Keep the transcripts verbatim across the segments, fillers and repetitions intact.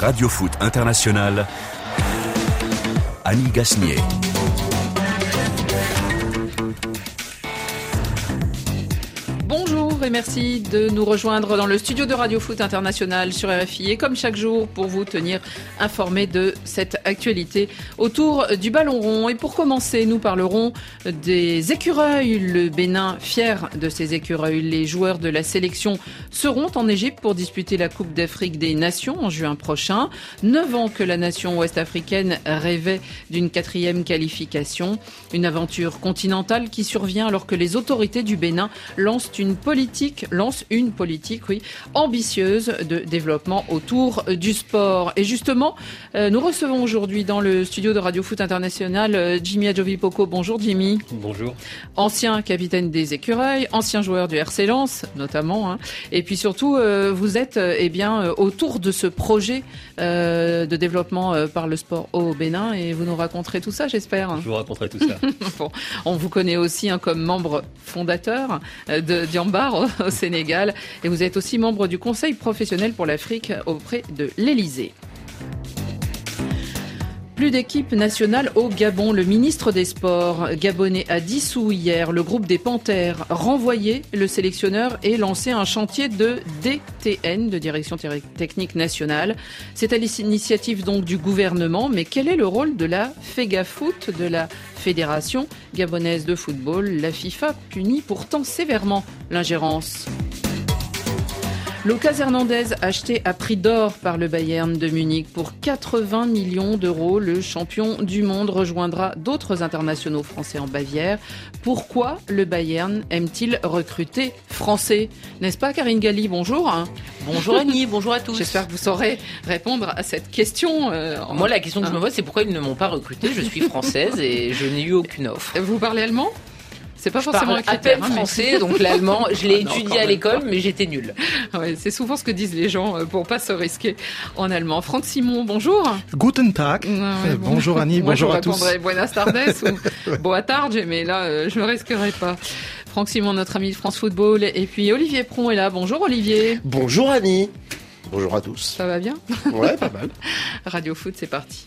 Radio Foot International, Annie Gasnier. Et merci de nous rejoindre dans le studio de Radio Foot International sur R F I et comme chaque jour pour vous tenir informés de cette actualité autour du ballon rond. Et pour commencer, nous parlerons des écureuils. Le Bénin, fier de ses écureuils. Les joueurs de la sélection seront en Égypte pour disputer la Coupe d'Afrique des Nations en juin prochain. Neuf ans que la nation ouest-africaine rêvait d'une quatrième qualification. Une aventure continentale qui survient alors que les autorités du Bénin lancent une politique lance une politique oui, ambitieuse de développement autour du sport. Et justement, euh, nous recevons aujourd'hui dans le studio de Radio Foot International euh, Jimmy Adjovipoko. Bonjour Jimmy. Bonjour. Ancien capitaine des Écureuils, ancien joueur du R C Lens notamment. Hein. Et puis surtout, euh, vous êtes euh, eh bien, euh, autour de ce projet euh, de développement euh, par le sport au Bénin et vous nous raconterez tout ça, j'espère. Je vous raconterai tout ça. Bon, on vous connaît aussi hein, comme membre fondateur euh, de Diambar au Sénégal et vous êtes aussi membre du Conseil professionnel pour l'Afrique auprès de l'Élysée. Plus d'équipe nationale au Gabon. Le ministre des Sports gabonais a dissous hier le groupe des Panthères, renvoyé le sélectionneur et lancé un chantier de D T N, de Direction Technique Nationale. C'est à l'initiative donc du gouvernement, mais quel est le rôle de la FEGAFOOT, de la Fédération gabonaise de football? La FIFA punit pourtant sévèrement l'ingérence. Lucas Hernandez, acheté à prix d'or par le Bayern de Munich pour quatre-vingts millions d'euros, le champion du monde rejoindra d'autres internationaux français en Bavière. Pourquoi le Bayern aime-t-il recruter français? N'est-ce pas Karine Galli? Bonjour. Bonjour Annie, bonjour à tous. J'espère que vous saurez répondre à cette question. Euh, Moi, la question que hein. je me pose, c'est pourquoi ils ne m'ont pas recruté? Je suis française et je n'ai eu aucune offre. Vous parlez allemand? C'est pas je forcément parle un critère, à peine hein, français, mais... donc l'allemand, je l'ai non, étudié à l'école, mais j'étais nulle. Ouais, c'est souvent ce que disent les gens pour pas se risquer en allemand. Franck Simon, bonjour. Guten Tag. Ouais, bon. Bonjour Annie, Moi, bonjour à tous. Moi je répondrais Buenas tardes ou Boa tarde, mais là, euh, je me risquerai pas. Franck Simon, notre ami de France Football, et puis Olivier Pron est là. Bonjour Olivier. Bonjour Annie. Bonjour à tous. Ça va bien? Ouais, pas mal. Radio Foot, c'est parti.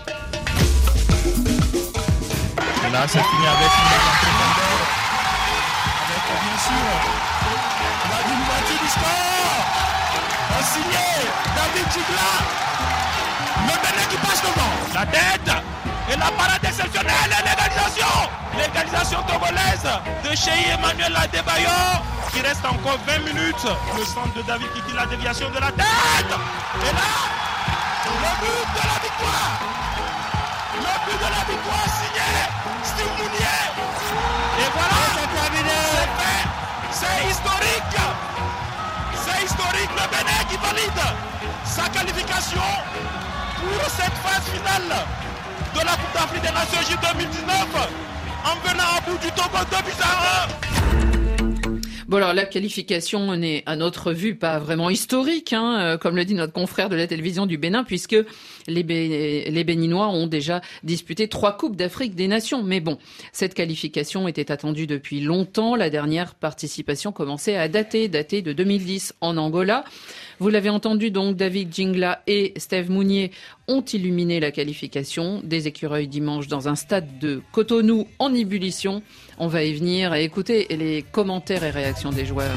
Et là, ça finit avec une bien sûr, la diminution du score a signé David Gigla. Le Bénin qui passe devant. La tête et la parade exceptionnelle et l'égalisation. L'égalisation togolaise de Cheikh Emmanuel Adebayor. Il reste encore vingt minutes. Le centre de David qui tire la déviation de la tête. Et là, le but de la victoire. Le but de la victoire signé Steve Mounier. Et voilà, c'est terminé. C'est fait. C'est historique. C'est historique. Le Bénin qui valide sa qualification pour cette phase finale de la Coupe d'Afrique des Nations J deux mille dix-neuf en venant à bout du Togo deux buts à un. Bon alors la qualification n'est à notre vue pas vraiment historique, hein, comme le dit notre confrère de la télévision du Bénin, puisque les, Bé- les Béninois ont déjà disputé trois Coupes d'Afrique des Nations. Mais bon, cette qualification était attendue depuis longtemps. La dernière participation commençait à dater, dater de deux mille dix en Angola. Vous l'avez entendu donc, David Gingla et Steve Mounier ont illuminé la qualification des Écureuils dimanche dans un stade de Cotonou en ébullition. On va y venir et écouter les commentaires et réactions des joueurs.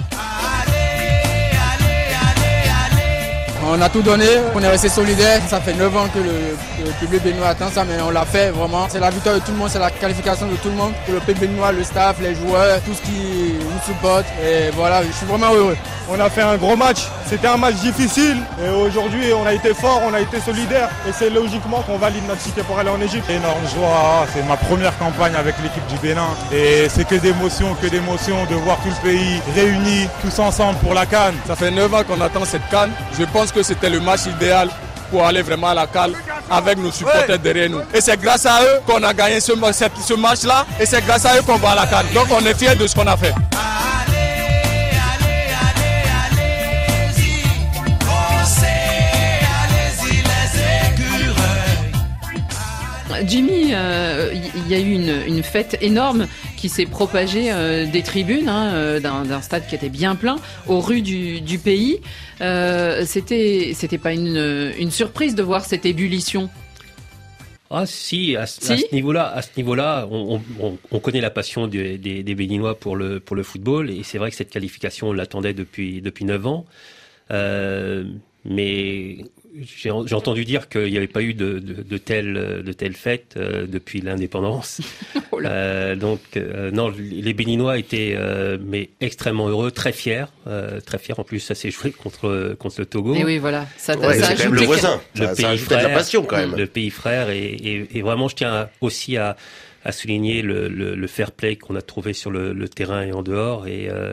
On a tout donné, on est resté solidaire. Ça fait neuf ans que le, le public béninois attend ça, mais on l'a fait vraiment. C'est la victoire de tout le monde, c'est la qualification de tout le monde. Pour le public béninois, le staff, les joueurs, tout ce qui nous supporte. Et voilà, je suis vraiment heureux. On a fait un gros match, c'était un match difficile. Et aujourd'hui, on a été fort, on a été solidaire. Et c'est logiquement qu'on valide notre ticket pour aller en Égypte. Énorme joie, c'est ma première campagne avec l'équipe du Bénin. Et c'est que d'émotions, que d'émotions de voir tout le pays réuni, tous ensemble pour la CAN. Ça fait neuf ans qu'on attend cette CAN. Je pense que c'était le match idéal pour aller vraiment à la CAN avec nos supporters ouais. derrière nous. Et c'est grâce à eux qu'on a gagné ce, ce match-là. Et c'est grâce à eux qu'on va à la CAN. Donc on est fiers de ce qu'on a fait. Jimmy, il euh, y, y a eu une, une fête énorme qui s'est propagée euh, des tribunes, hein, euh, d'un, d'un stade qui était bien plein, aux rues du, du pays. Euh, c'était, c'était pas une, une surprise de voir cette ébullition? Ah si, à, si. à ce niveau-là, à ce niveau-là, on, on, on connaît la passion des, des, des Béninois pour le pour le football, et c'est vrai que cette qualification, on l'attendait depuis depuis neuf ans. Euh, mais j'ai, j'ai entendu dire qu'il n'y avait pas eu de, de, de telle de telle fête euh, depuis l'indépendance. Oh euh, donc euh, non, les Béninois étaient euh, mais extrêmement heureux, très fiers, euh, très fiers. En plus, ça s'est joué contre contre le Togo. Et oui, voilà, ça, ouais, ça c'est quand même le voisin. Le ça, pays ça frère, de la passion quand même. Le pays frère, et, et, et vraiment, je tiens à, aussi à à souligner le, le, le fair play qu'on a trouvé sur le, le terrain et en dehors. Et euh,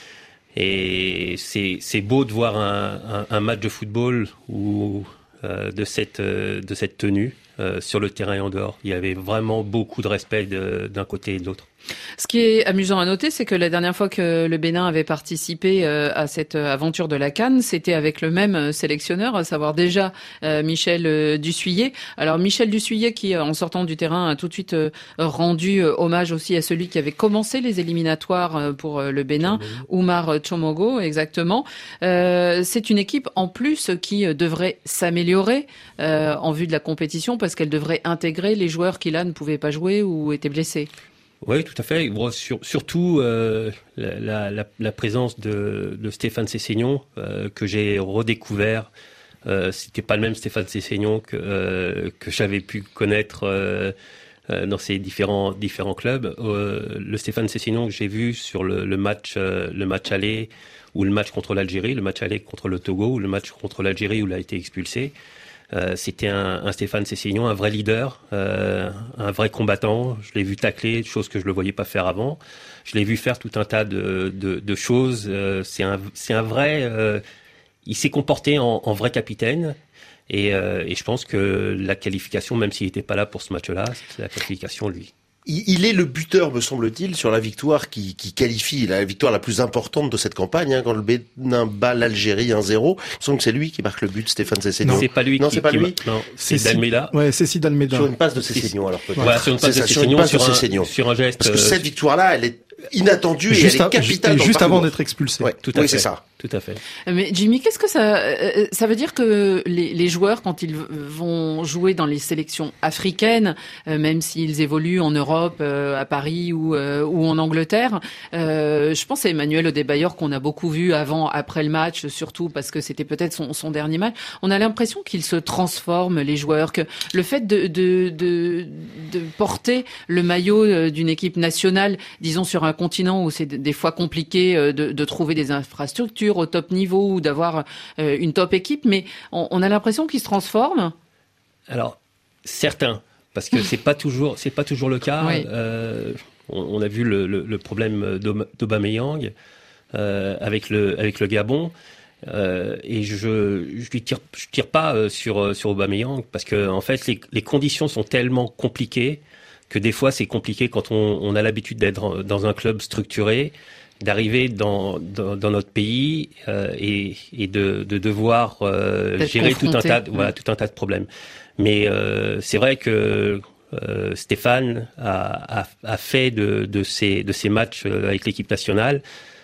Et c'est c'est beau de voir un, un, un match de football où euh, de cette euh, de cette tenue euh, sur le terrain et en dehors. Il y avait vraiment beaucoup de respect de, d'un côté et de l'autre. Ce qui est amusant à noter, c'est que la dernière fois que le Bénin avait participé euh, à cette aventure de la CAN, c'était avec le même sélectionneur, à savoir déjà euh, Michel euh, Dussuyer. Alors Michel Dussuyer qui, en sortant du terrain, a tout de suite euh, rendu euh, hommage aussi à celui qui avait commencé les éliminatoires euh, pour euh, le Bénin, Oumar Tchomogo, exactement. Euh, c'est une équipe en plus qui euh, devrait s'améliorer euh, en vue de la compétition, parce qu'elle devrait intégrer les joueurs qui là ne pouvaient pas jouer ou étaient blessés. Oui, tout à fait. Bon, sur, surtout euh, la, la, la présence de, de Stéphane Sessignon, euh, que j'ai redécouvert. Euh, c'était pas le même Stéphane Sessignon que euh, que j'avais pu connaître euh, euh, dans ces différents différents clubs. Euh, le Stéphane Sessignon que j'ai vu sur le, le match euh, le match aller ou le match contre l'Algérie, le match aller contre le Togo ou le match contre l'Algérie où il a été expulsé. Euh, c'était un, un Stéphane Sessignon, un vrai leader, euh, un vrai combattant. Je l'ai vu tacler, chose que je le voyais pas faire avant. Je l'ai vu faire tout un tas de, de, de choses. Euh, c'est un, c'est un vrai. Euh, il s'est comporté en, en vrai capitaine. Et, euh, et je pense que la qualification, même s'il n'était pas là pour ce match-là, c'est la qualification lui. Il est le buteur, me semble-t-il, sur la victoire qui, qui qualifie, la victoire la plus importante de cette campagne, hein, quand le Bénin bat l'Algérie un zéro. Il me semble que c'est lui qui marque le but, Stéphane Sessignon. Non, c'est pas lui. Non, qui, c'est pas qui lui. Non, c'est D'Almeida. Ouais, c'est Sid Almeida. Sur une passe de Sessignon, alors peut-être. Voilà, sur une passe de Sessignon, sur, sur, sur un geste. Parce que cette victoire-là, elle est inattendue et juste elle est capitale. Et juste avant d'être expulsé. Ouais, tout à oui, fait. c'est ça. Tout à fait. Mais Jimmy, qu'est-ce que ça euh, ça veut dire que les, les joueurs, quand ils vont jouer dans les sélections africaines, euh, même s'ils évoluent en Europe, euh, à Paris ou euh, ou en Angleterre, euh, je pense à Emmanuel Adebayor qu'on a beaucoup vu avant, après le match, surtout parce que c'était peut-être son, son dernier match. On a l'impression qu'ils se transforment, les joueurs, que le fait de de de, de porter le maillot d'une équipe nationale, disons sur un continent où c'est des fois compliqué de, de trouver des infrastructures au top niveau ou d'avoir euh, une top équipe, mais on, on a l'impression qu'ils se transforment. Alors certains, parce que c'est pas toujours c'est pas toujours le cas. Oui. Euh, on, on a vu le, le, le problème d'Aubameyang euh, avec le avec le Gabon. Euh, et je je lui tire je tire pas sur sur Aubameyang parce que en fait les, les conditions sont tellement compliquées que des fois c'est compliqué quand on, on a l'habitude d'être dans un club structuré, d'arriver dans, dans, dans notre pays euh, et, et de, de devoir euh, gérer tout un tas de, voilà, tout un tas de problèmes. Mais euh, c'est vrai que euh, Stéphane a, a, a fait de, de ces de ces matchs avec l'équipe nationale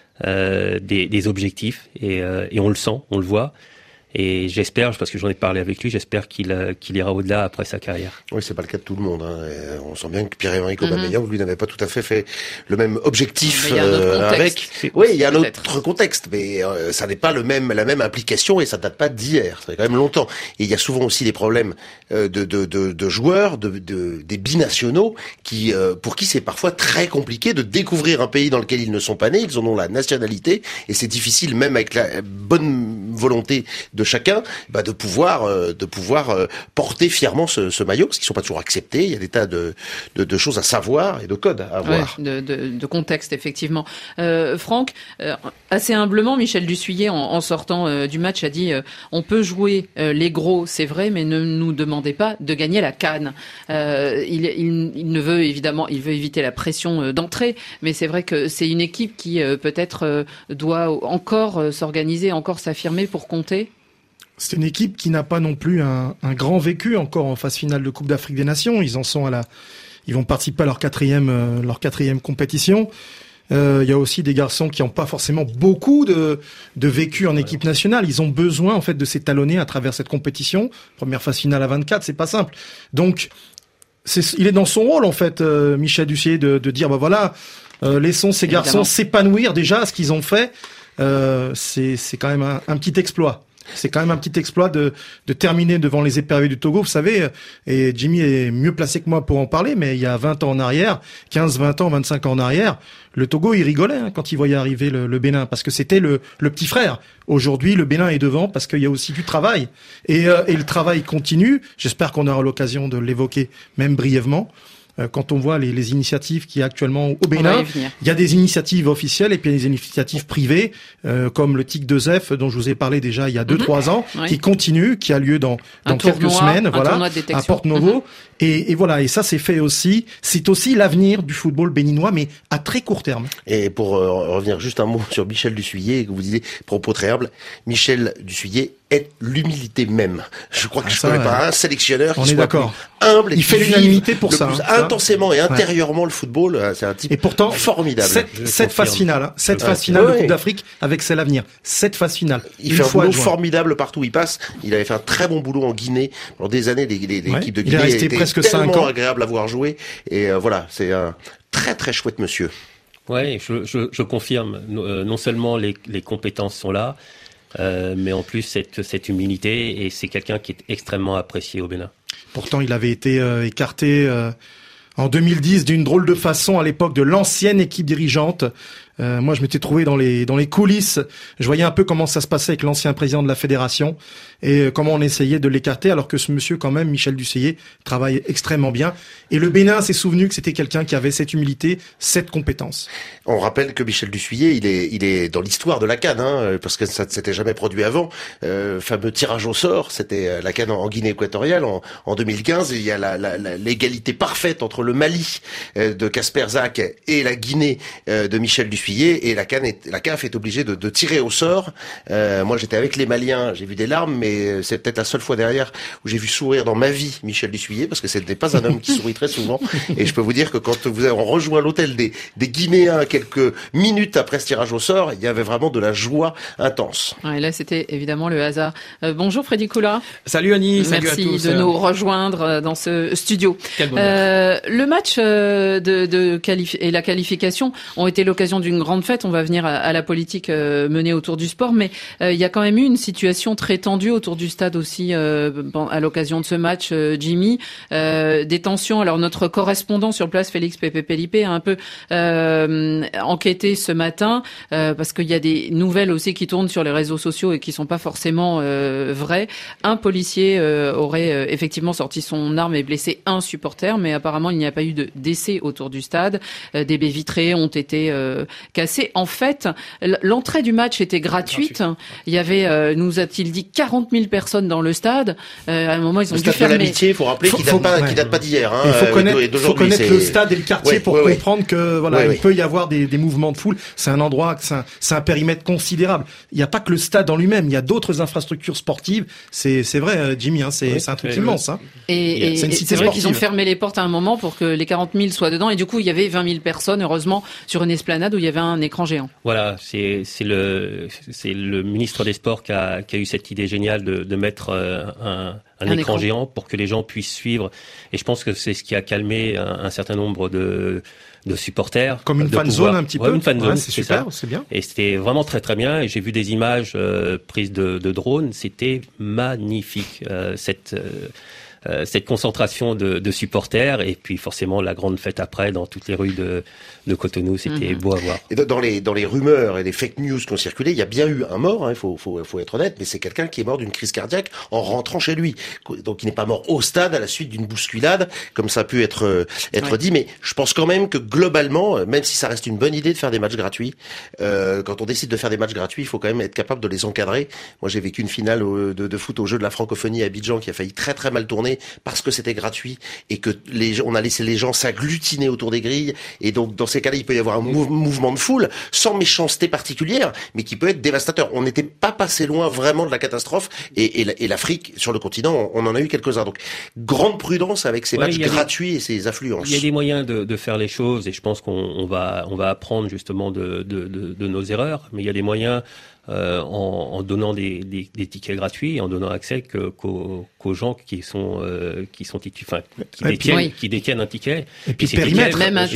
euh, des, des objectifs et, euh, et on le sent, on le voit. Et j'espère, parce que j'en ai parlé avec lui, j'espère qu'il, euh, qu'il ira au-delà après sa carrière. Oui, c'est pas le cas de tout le monde. Hein. Et on sent bien que Pierre-Emerick Aubameyang, mm-hmm. lui, n'avait pas tout à fait fait le même objectif euh, avec. Oui, il y a un peut-être. autre contexte, mais euh, ça n'est pas le même, la même implication et ça date pas d'hier. Ça fait quand même longtemps. Et il y a souvent aussi des problèmes euh, de, de, de, de joueurs, de, de, des binationaux, qui, euh, pour qui c'est parfois très compliqué de découvrir un pays dans lequel ils ne sont pas nés. Ils en ont la nationalité et c'est difficile, même avec la bonne volonté de de chacun, bah de pouvoir euh, de pouvoir euh, porter fièrement ce, ce maillot, parce qu'ils sont pas toujours acceptés. Il y a des tas de de, de choses à savoir et de codes à avoir. Ouais, de, de, de contexte effectivement. Euh, Franck, euh, assez humblement, Michel Dussuyer en, en sortant euh, du match a dit euh, on peut jouer euh, les gros, c'est vrai, mais ne nous demandez pas de gagner la CAN. Euh, il, il, il ne veut évidemment, il veut éviter la pression euh, d'entrée, mais c'est vrai que c'est une équipe qui euh, peut-être euh, doit encore euh, s'organiser, encore s'affirmer pour compter. C'est une équipe qui n'a pas non plus un, un grand vécu encore en phase finale de Coupe d'Afrique des Nations. Ils en sont à la, ils vont participer à leur quatrième, euh, leur quatrième compétition. Il euh, y a aussi des garçons qui n'ont pas forcément beaucoup de, de vécu en équipe nationale. Ils ont besoin en fait de s'étalonner à travers cette compétition. Première phase finale à vingt-quatre, c'est pas simple. Donc, c'est, il est dans son rôle en fait, euh, Michel Dussier, de, de dire bah voilà, euh, laissons ces Évidemment. garçons s'épanouir déjà à ce qu'ils ont fait. Euh, c'est, c'est quand même un, un petit exploit. C'est quand même un petit exploit de, de terminer devant les éperviers du Togo. Vous savez, et Jimmy est mieux placé que moi pour en parler, mais il y a vingt ans en arrière, quinze, vingt ans, vingt-cinq ans en arrière, le Togo, il rigolait hein, quand il voyait arriver le, le Bénin, parce que c'était le, le petit frère. Aujourd'hui, le Bénin est devant parce qu'il y a aussi du travail. Et, euh, et le travail continue. J'espère qu'on aura l'occasion de l'évoquer, même brièvement. Quand on voit les, les initiatives qui y a actuellement au Bénin, il y a des initiatives officielles et puis il y a des initiatives privées, euh, comme le T I C deux F dont je vous ai parlé déjà il y a deux, mm-hmm. trois ans, oui. qui continue, qui a lieu dans, dans quelques tournoi, semaines, un voilà, à Porto-Novo. Mm-hmm. Et, et voilà, et ça c'est fait aussi. C'est aussi l'avenir du football béninois, mais à très court terme. Et pour euh, revenir juste un mot sur Michel Dussuyer, que vous disiez, propos très humble, Michel Dussuyer est l'humilité même. Je crois que ah, je ne connais ouais. pas un sélectionneur qui soit plus humble et il fait l'unanimité pour ça, plus hein, intensément ça. et intérieurement ouais. le football. C'est un type et pourtant, formidable. Cette, cette phase finale, hein, cette ouais. phase finale ouais. de Coupe d'Afrique avec C'est l'avenir. Cette phase finale. Il fait un boulot formidable partout où il passe. Il avait fait un très bon boulot en Guinée. Pendant des années, l'équipe les, les ouais. de Guinée il était presque tellement cinq ans. agréable à voir jouer. Et euh, voilà, c'est un très très chouette monsieur. Ouais, je, je, je confirme. Euh, non seulement les, les compétences sont là, Euh, mais en plus cette, cette humilité, et c'est quelqu'un qui est extrêmement apprécié au Bénin. Pourtant, il avait été euh, écarté euh, en deux mille dix d'une drôle de façon à l'époque de l'ancienne équipe dirigeante. Euh, moi, je m'étais trouvé dans les dans les coulisses. Je voyais un peu comment ça se passait avec l'ancien président de la fédération et euh, comment on essayait de l'écarter, alors que ce monsieur, quand même, Michel Dussuyer, travaille extrêmement bien. Et le Bénin s'est souvenu que c'était quelqu'un qui avait cette humilité, cette compétence. On rappelle que Michel Dussuyer, il est il est dans l'histoire de la CAN, hein, parce que ça ne s'était jamais produit avant. Euh, fameux tirage au sort, c'était la CAN en Guinée équatoriale en, en deux mille quinze. Et il y a la, la, la, l'égalité parfaite entre le Mali euh, de Casper Zak et la Guinée euh, de Michel Dussuyer. Et la CAN, est, la C A F est obligée de, de tirer au sort. Euh, moi, j'étais avec les Maliens, j'ai vu des larmes, mais c'est peut-être la seule fois derrière où j'ai vu sourire dans ma vie Michel Dussuyer, parce que ce n'est pas un homme qui sourit très souvent. Et je peux vous dire que quand vous avez rejoint l'hôtel des, des Guinéens quelques minutes après ce tirage au sort, il y avait vraiment de la joie intense. Ouais, là, c'était évidemment le hasard. Euh, bonjour Freddy Koula. Salut Annie, salut à tous. Merci de nous rejoindre dans ce studio. Quel bonheur. Euh, le match de, de qualif- et la qualification ont été l'occasion d'une grande fête. On va venir à, à la politique euh, menée autour du sport, mais euh, il y a quand même eu une situation très tendue autour du stade aussi euh, à l'occasion de ce match, euh, Jimmy. Euh, des tensions. Alors notre correspondant sur place, Félix Pépé Pelipe, a un peu euh, enquêté ce matin euh, parce qu'il y a des nouvelles aussi qui tournent sur les réseaux sociaux et qui sont pas forcément euh, vraies. Un policier euh, aurait euh, effectivement sorti son arme et blessé un supporter, mais apparemment il n'y a pas eu de décès autour du stade. Euh, des baies vitrées ont été euh, cassées. En fait, l'entrée du match était gratuite. gratuite. Il y avait, euh, nous a-t-il dit, quarante mille personnes dans le stade. Euh, à un moment, ils ont le dû stade fermer. de l'amitié, il faut rappeler qu'il date pas, ouais. qu'il date pas d'hier. Hein, il faut connaître, et faut connaître le stade et le quartier ouais, pour ouais, comprendre ouais. que voilà, ouais, il ouais. peut y avoir des, des mouvements de foule. C'est un endroit, c'est un, c'est un périmètre considérable. Il n'y a pas que le stade en lui-même. Il y a d'autres infrastructures sportives. C'est, c'est vrai, Jimmy. Hein, c'est, ouais, c'est un truc ouais, immense. Ouais. Hein. Et, et c'est, c'est vrai qu'ils ont fermé les portes à un moment pour que les quarante mille soient dedans. Et du coup, il y avait vingt mille personnes, heureusement, sur une esplanade où il y avait un écran géant. Voilà, c'est, c'est le, c'est le ministre des Sports qui a, qui a eu cette idée géniale de, de mettre euh, un, un, un écran, écran géant pour que les gens puissent suivre. Et je pense que c'est ce qui a calmé un, un certain nombre de, de supporters. Comme une fan zone un petit ouais, peu. Une fan zone, ouais, c'est, c'est super, ça. C'est bien. Et c'était vraiment très très bien. Et j'ai vu des images euh, prises de, de drones. C'était magnifique. Euh, cette euh, Euh, cette concentration de, de supporters et puis forcément la grande fête après dans toutes les rues de, de Cotonou, c'était mmh. beau à voir. Et dans les dans les rumeurs et les fake news qui ont circulé, il y a bien eu un mort, il hein, faut faut faut être honnête, mais c'est quelqu'un qui est mort d'une crise cardiaque en rentrant chez lui. Donc il n'est pas mort au stade à la suite d'une bousculade, comme ça a pu être euh, être ouais. dit. Mais je pense quand même que globalement, même si ça reste une bonne idée de faire des matchs gratuits, euh, quand on décide de faire des matchs gratuits, il faut quand même être capable de les encadrer. Moi, j'ai vécu une finale au, de, de foot au jeu de la francophonie à Abidjan qui a failli très très mal tourner. tourné parce que c'était gratuit et que les, on a laissé les gens s'agglutiner autour des grilles. Et donc, dans ces cas-là, il peut y avoir un mou- mouvement de foule sans méchanceté particulière, mais qui peut être dévastateur. On n'était pas passé loin vraiment de la catastrophe. Et, et, et l'Afrique, sur le continent, on en a eu quelques-uns. Donc, grande prudence avec ces ouais, matchs gratuits des, et ces affluences. Il y a des moyens de, de faire les choses et je pense qu'on on va, on va apprendre justement de, de, de, de nos erreurs. Mais il y a des moyens euh, en, en donnant des, des, des tickets gratuits et en donnant accès que, qu'aux, qu'aux gens qui sont, euh, qui sont titu- enfin, qui détiennent, oui. qui détiennent un ticket. Et puis périmètre, même un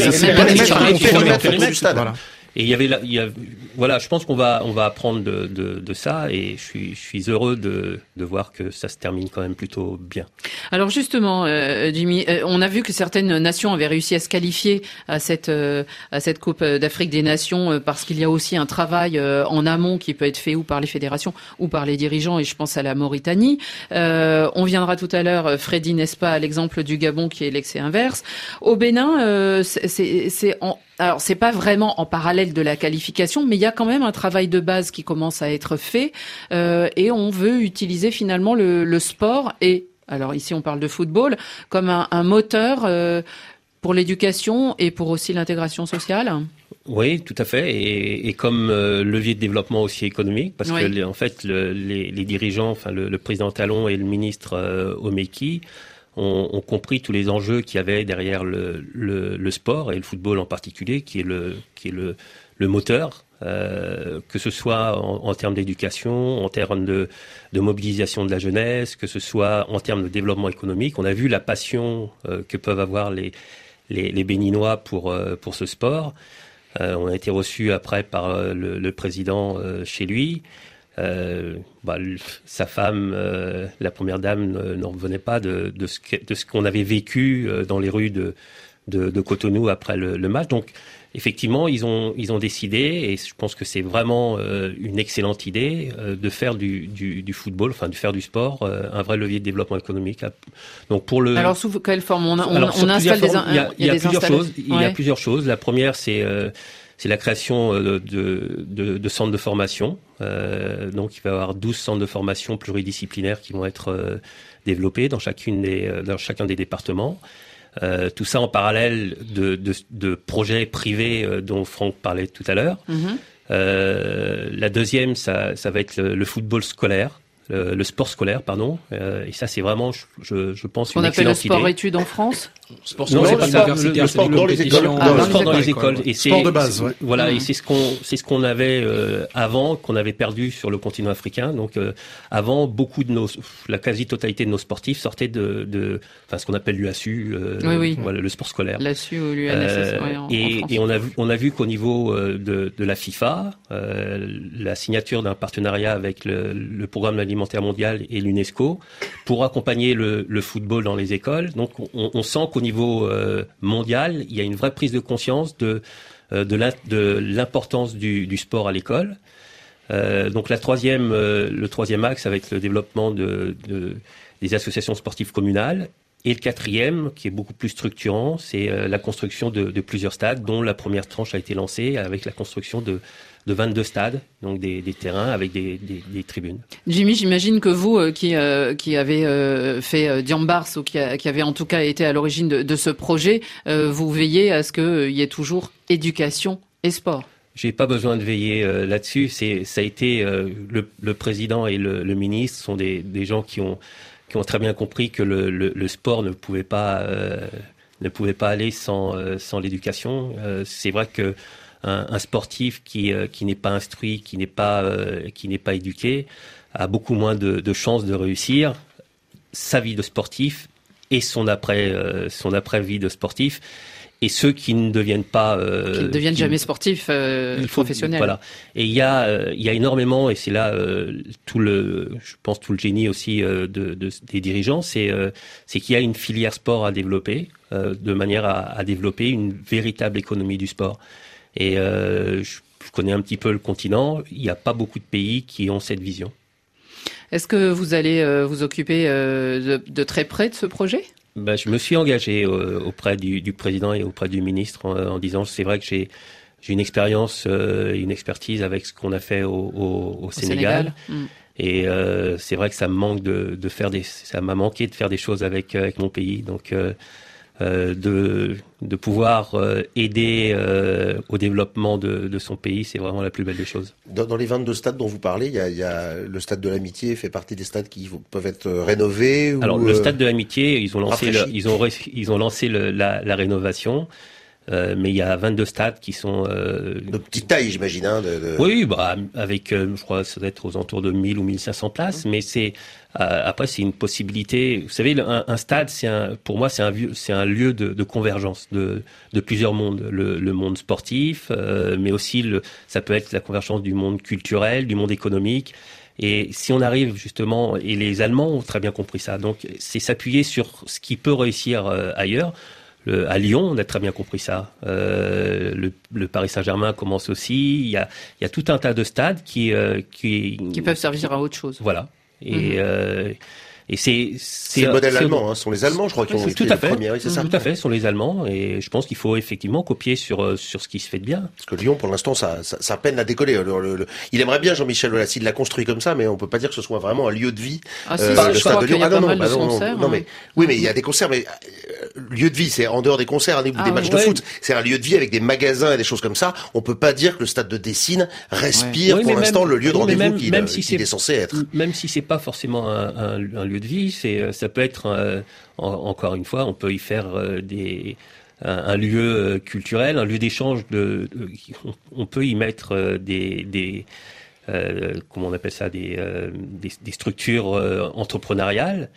périmètre du stade. Voilà. Et il y avait, là, il y a, voilà, je pense qu'on va, on va apprendre de, de, de ça, et je suis, je suis heureux de, de voir que ça se termine quand même plutôt bien. Alors justement, euh, Jimmy, euh, on a vu que certaines nations avaient réussi à se qualifier à cette, euh, à cette Coupe d'Afrique des Nations euh, parce qu'il y a aussi un travail euh, en amont qui peut être fait ou par les fédérations ou par les dirigeants, et je pense à la Mauritanie. Euh, on viendra tout à l'heure, Freddy, n'est-ce pas, à l'exemple du Gabon qui est l'excès inverse. Au Bénin, euh, c'est, c'est, c'est en Alors, c'est pas vraiment en parallèle de la qualification, mais il y a quand même un travail de base qui commence à être fait, euh, et on veut utiliser finalement le, le sport, et alors ici on parle de football, comme un, un moteur euh, pour l'éducation et pour aussi l'intégration sociale. Oui, tout à fait, et, et comme euh, levier de développement aussi économique, parce oui. que en fait le, les, les dirigeants, enfin le, le président Talon et le ministre euh, Omeki ont, ont compris tous les enjeux qu'il y avait derrière le, le, le sport et le football en particulier, qui est le, qui est le, le moteur, euh, que ce soit en, en termes d'éducation, en termes de, de mobilisation de la jeunesse, que ce soit en termes de développement économique. On a vu la passion euh, que peuvent avoir les, les, les Béninois pour, euh, pour ce sport. Euh, on a été reçus après par euh, le, le président euh, chez lui. Euh, bah, sa femme, euh, la première dame, euh, n'en revenait pas de, de, ce que, de ce qu'on avait vécu euh, dans les rues de, de, de Cotonou après le, le match. Donc, effectivement, ils ont, ils ont décidé, et je pense que c'est vraiment euh, une excellente idée, euh, de faire du, du, du football, enfin de faire du sport, euh, un vrai levier de développement économique. Donc pour le. Alors sous quelle forme on, on, Alors, on installe des. Il y a, il y a, il y a plusieurs choses. Ouais. Il y a plusieurs choses. La première, c'est euh, c'est la création de, de, de, de centres de formation. Euh, donc, il va y avoir douze centres de formation pluridisciplinaires qui vont être euh, développés dans chacune des, dans chacun des départements. Euh, tout ça en parallèle de, de, de projets privés euh, dont Franck parlait tout à l'heure. Mm-hmm. Euh, la deuxième, ça, ça va être le, le football scolaire. Le, le sport scolaire, pardon, euh, et ça c'est vraiment, je, je pense, une excellente idée. On appelle le sport-études en France. Sport non, c'est pas ça. Le, le sport dans les écoles. Ah, le sport dans les écoles. Et sport de base, ouais. Voilà, mmh. et c'est ce qu'on, c'est ce qu'on avait euh, avant, qu'on avait perdu sur le continent africain. Donc euh, avant, beaucoup de nos, la quasi-totalité de nos sportifs sortaient de, de, enfin ce qu'on appelle l'U A S U, euh, oui, oui. Voilà, le sport scolaire. L'U A S U ou l'U N S S, euh, oui, en, et, en France. Et on a vu, on a vu qu'au niveau euh, de, de la FIFA, euh, la signature d'un partenariat avec le, le Programme alimentaire mondial et l'UNESCO pour accompagner le, le football dans les écoles. Donc, on, on sent qu'au niveau euh, mondial, il y a une vraie prise de conscience de, euh, de, la, de l'importance du, du sport à l'école. Euh, donc, la troisième, euh, le troisième axe, ça va être le développement de, de, des associations sportives communales. Et le quatrième, qui est beaucoup plus structurant, c'est euh, la construction de, de plusieurs stades, dont la première tranche a été lancée avec la construction de de vingt-deux stades, donc des, des terrains avec des, des, des tribunes. Jimmy, j'imagine que vous, euh, qui euh, qui avez euh, fait euh, Diambars, ou qui, a, qui avez en tout cas été à l'origine de, de ce projet, euh, vous veillez à ce qu'il euh, y ait toujours éducation et sport. J'ai pas besoin de veiller euh, là-dessus. C'est, ça a été euh, le, le président et le, le ministre sont des, des gens qui ont qui ont très bien compris que le, le, le sport ne pouvait pas euh, ne pouvait pas aller sans euh, sans l'éducation. Euh, c'est vrai que Un, un sportif qui euh, qui n'est pas instruit, qui n'est pas euh, qui n'est pas éduqué, a beaucoup moins de, de chances de réussir sa vie de sportif et son après euh, son après vie de sportif. Et ceux qui ne deviennent pas euh, qui ne deviennent qui, jamais sportifs euh, il faut, professionnels. Voilà. Et il y a euh, il y a énormément, et c'est là euh, tout le je pense tout le génie aussi euh, de, de des dirigeants, c'est euh, c'est qu'il y a une filière sport à développer euh, de manière à, à développer une véritable économie du sport. Et euh, je, je connais un petit peu le continent. Il n'y a pas beaucoup de pays qui ont cette vision. Est-ce que vous allez euh, vous occuper euh, de, de très près de ce projet ? Ben, je me suis engagé euh, auprès du, du président et auprès du ministre en, en disant c'est vrai que j'ai j'ai une expérience, euh, une expertise avec ce qu'on a fait au, au, au, au Sénégal. Sénégal. Mmh. Et euh, c'est vrai que ça me manque de, de faire des, ça m'a manqué de faire des choses avec avec mon pays. Donc euh, euh, de de pouvoir euh, aider euh, au développement de, de son pays, c'est vraiment la plus belle des choses. Dans, dans les vingt-deux stades dont vous parlez, il y a, il y a le stade de l'Amitié fait partie des stades qui peuvent être rénovés. Alors ou le euh, stade de l'Amitié, ils ont lancé, le, ils ont ils ont lancé le, la, la rénovation. Euh, mais il y a vingt-deux stades qui sont euh, de petite taille, j'imagine. Hein, de, de... Oui, bah avec, euh, je crois, ça doit être aux alentours de mille ou mille cinq cents places. Mmh. Mais c'est euh, après c'est une possibilité. Vous savez, un, un stade, c'est un, pour moi, c'est un c'est un lieu de, de convergence de de plusieurs mondes. Le, le monde sportif, euh, mais aussi le, ça peut être la convergence du monde culturel, du monde économique. Et si on arrive justement, et les Allemands ont très bien compris ça. Donc, c'est s'appuyer sur ce qui peut réussir euh, ailleurs. Le, à Lyon, on a très bien compris ça. Euh, le, le Paris Saint-Germain commence aussi. Il y a, il y a tout un tas de stades qui, euh, qui, qui peuvent servir à autre chose. Voilà. Et, mmh. euh, et c'est, c'est, c'est le modèle allemand. Hein. Ce sont les Allemands, je crois, qui ont été tout à fait. les premiers. Oui, c'est ça. Tout à fait, ce sont les Allemands. Et je pense qu'il faut effectivement copier sur sur ce qui se fait de bien. Parce que Lyon, pour l'instant, ça, ça, ça peine à décoller. Le, le, le... Il aimerait bien Jean-Michel Aulas, il l'a construit comme ça, mais on peut pas dire que ce soit vraiment un lieu de vie. Ah, euh, si, le stade de Lyon. Ah non, non, bah, non, concerts, non, hein. mais oui, mais il y a des concerts, mais euh, lieu de vie, c'est en dehors des concerts, hein, ou ah, des matchs ouais. de foot. C'est un lieu de vie avec des magasins et des choses comme ça. On peut pas dire que le stade de Dessines respire ouais. oui, pour l'instant même, le lieu de rendez-vous même, qu'il, même si qu'il est censé être. Même si c'est pas forcément un, un, un lieu de vie, c'est ça peut être, euh, en, encore une fois, on peut y faire euh, des, un, un lieu euh, culturel, un lieu d'échange. De, de, on peut y mettre euh, des, des euh, comment on appelle ça, des, euh, des, des structures euh, entrepreneuriales,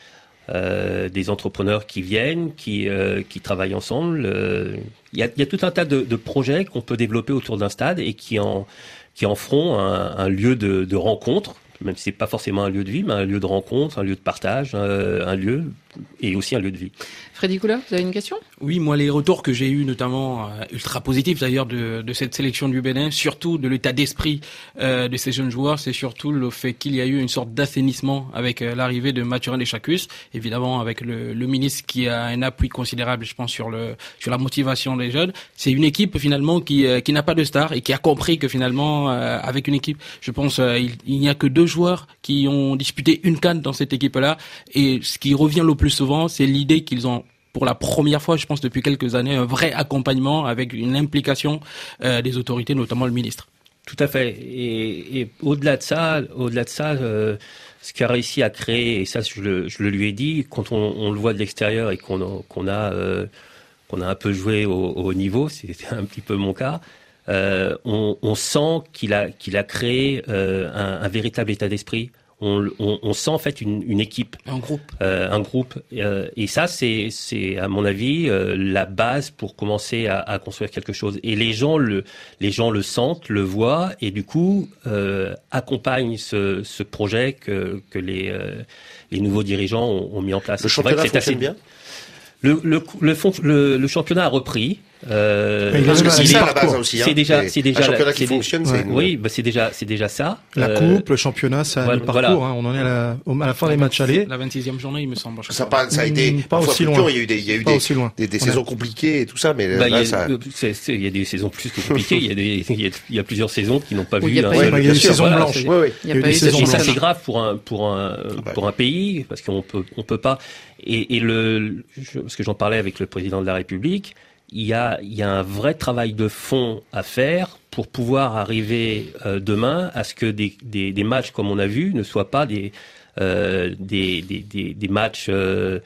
euh, des entrepreneurs qui viennent, qui, euh, qui travaillent ensemble. Euh, il y a, il y a tout un tas de, de projets qu'on peut développer autour d'un stade et qui en, qui en feront un, un lieu de, de rencontre. Même si c'est pas forcément un lieu de vie, mais un lieu de rencontre, un lieu de partage, un, un lieu et aussi un lieu de vie. Freddy Couleur, vous avez une question ? Oui, moi les retours que j'ai eus, notamment euh, ultra positifs d'ailleurs de, de cette sélection du Bénin, surtout de l'état d'esprit euh, de ces jeunes joueurs, c'est surtout le fait qu'il y a eu une sorte d'assainissement avec euh, l'arrivée de Mathurin Deschacus, évidemment avec le, le ministre qui a un appui considérable, je pense, sur le sur la motivation des jeunes. C'est une équipe finalement qui euh, qui n'a pas de star et qui a compris que finalement euh, avec une équipe, je pense, euh, il, il n'y a que deux joueurs qui ont disputé une CAN dans cette équipe-là, et ce qui revient le plus souvent, c'est l'idée qu'ils ont pour la première fois, je pense, depuis quelques années, un vrai accompagnement avec une implication euh, des autorités, notamment le ministre. Tout à fait. Et, et au-delà de ça, au-delà de ça, euh, ce qu'a réussi à créer, et ça, je le, je le lui ai dit, quand on, on le voit de l'extérieur et qu'on a, qu'on a, euh, qu'on a un peu joué au, au haut niveau, c'était un petit peu mon cas. Euh, on, on sent qu'il a, qu'il a créé euh, un, un véritable état d'esprit. On, on, on sent en fait une, une équipe, un groupe, euh, un groupe, euh, et ça c'est, c'est à mon avis euh, la base pour commencer à, à construire quelque chose. Et les gens le, les gens le sentent, le voient, et du coup euh, accompagnent ce, ce projet que, que les, euh, les nouveaux dirigeants ont, ont mis en place. Le championnat fonctionne assez bien. Le, le, le, le, le championnat a repris. Euh, parce que c'est ça la base aussi. Hein. C'est déjà, c'est déjà. Un championnat qui fonctionne. Ouais. C'est une... Oui, bah c'est déjà, c'est déjà ça. La euh, coupe, le championnat, ça voilà, le parcours. voilà. Hein, on en est à la, à la fin des matchs allés. La vingt-sixième journée, il me semble. Ça, pas, ça a été mmh, pas aussi loin. Il y a eu des, il y a eu pas des, aussi loin. des, des saisons compliquées et tout ça, mais bah, là, il y a, ça. C'est, c'est, il y a des saisons plus que compliquées. il y a des, il y a, il y a plusieurs saisons qui n'ont pas oui, vu. Il y a, un, pas ouais, il y a des saisons blanches. Oui, oui. Il y a pas eu et ça, c'est grave pour un, pour un, pour un pays parce qu'on peut, on peut pas. Et, et le, parce que j'en parlais avec le président de la République. Il y a, il y a un vrai travail de fond à faire pour pouvoir arriver euh, demain à ce que des, des, des matchs comme on a vu ne soient pas des, euh, des, des, des, des matchs euh,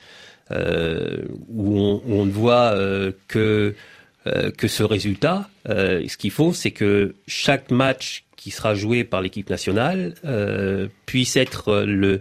euh, où, on, où on ne voit euh, que, euh, que ce résultat. Euh, ce qu'il faut, c'est que chaque match qui sera joué par l'équipe nationale euh, puisse être le,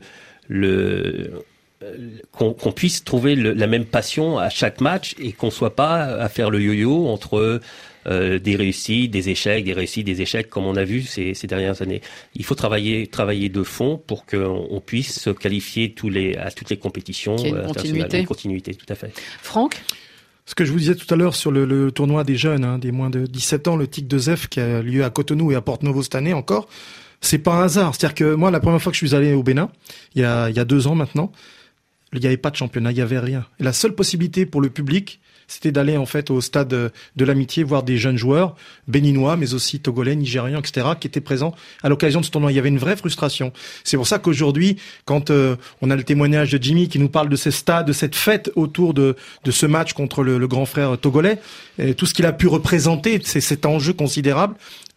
le Qu'on, qu'on puisse trouver le, la même passion à chaque match et qu'on soit pas à faire le yo-yo entre euh, des réussites, des échecs, des réussites, des échecs comme on a vu ces, ces dernières années. Il faut travailler, travailler de fond pour qu'on on puisse se qualifier tous les, à toutes les compétitions euh, internationales. Une continuité, tout à fait. Franck ? Ce que je vous disais tout à l'heure sur le, le tournoi des jeunes, hein, des moins de dix-sept ans, le T I C deux F qui a lieu à Cotonou et à Porto-Novo cette année encore, c'est pas un hasard. C'est-à-dire que moi, la première fois que je suis allé au Bénin, il y a, il y a deux ans maintenant, il n'y avait pas de championnat, il n'y avait rien. Et la seule possibilité pour le public, c'était d'aller en fait au stade de l'Amitié voir des jeunes joueurs béninois, mais aussi togolais, nigérians, et cetera, qui étaient présents à l'occasion de ce tournoi. Il y avait une vraie frustration. C'est pour ça qu'aujourd'hui, quand euh, on a le témoignage de Jimmy qui nous parle de ces stades, de cette fête autour de de ce match contre le, le grand frère togolais, et tout ce qu'il a pu représenter, c'est cet enjeu considérable.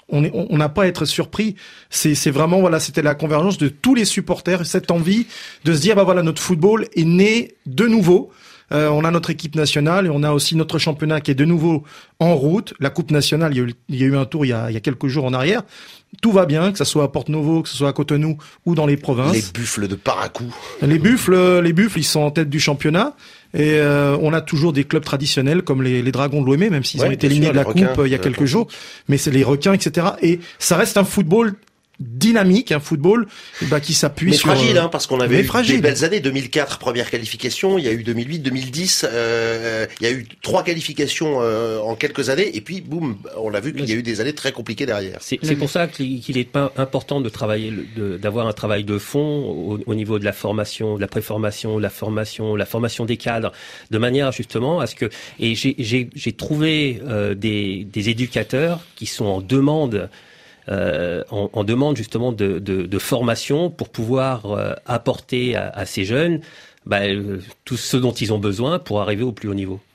On n'a pas à être surpris. C'est, c'est vraiment, voilà, c'était la convergence de tous les supporters, cette envie de se dire, bah voilà, notre football est né de nouveau. Euh, on a notre équipe nationale et on a aussi notre championnat qui est de nouveau en route. La Coupe nationale, il y a eu, il y a eu un tour il y a, il y a quelques jours en arrière. Tout va bien, que ce soit à Porto-Novo, que ce soit à Cotonou ou dans les provinces. Les buffles de Paracou. Les buffles, les buffles, ils sont en tête du championnat. Et euh, on a toujours des clubs traditionnels comme les, les Dragons de l'O M, même s'ils ouais, ont été éliminés de la requins, Coupe euh, il y a quelques jours. Mais c'est les requins, et cetera. Et ça reste un football dynamique, un football bah, qui s'appuie mais sur... Mais fragile, hein, parce qu'on avait eu fragile. des belles années. deux mille quatre, première qualification, il y a eu deux mille huit, deux mille dix, euh, il y a eu trois qualifications euh, en quelques années, et puis boum, on a vu qu'il y a eu des années très compliquées derrière. C'est, c'est pour ça qu'il est pas important de travailler, de, d'avoir un travail de fond au, au niveau de la formation, de la préformation, la formation, la formation des cadres, de manière justement à ce que... Et j'ai, j'ai, j'ai trouvé euh, des, des éducateurs qui sont en demande Euh, on, on demande justement de, de, de formation pour pouvoir euh, apporter à, à ces jeunes bah, euh, tout ce dont ils ont besoin pour arriver au plus haut niveau.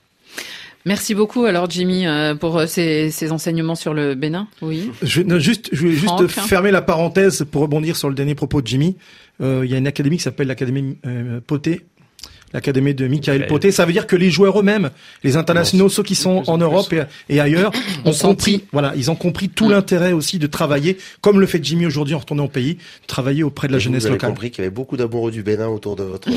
Merci beaucoup alors Jimmy euh, pour ces, ces enseignements sur le Bénin. Oui. Je, non, juste, je voulais juste fermer la parenthèse pour rebondir sur le dernier propos de Jimmy. Euh, il y a une académie qui s'appelle l'Académie euh, Poté. L'académie de Michael Poté, ça veut dire que les joueurs eux-mêmes, les internationaux, ceux qui sont en Europe et, et ailleurs, ont compris, voilà, ils ont compris tout mmh. l'intérêt aussi de travailler, comme le fait Jimmy aujourd'hui en retournant au pays, travailler auprès de la et jeunesse vous avez locale. J'ai compris qu'il y avait beaucoup d'amoureux du Bénin autour de votre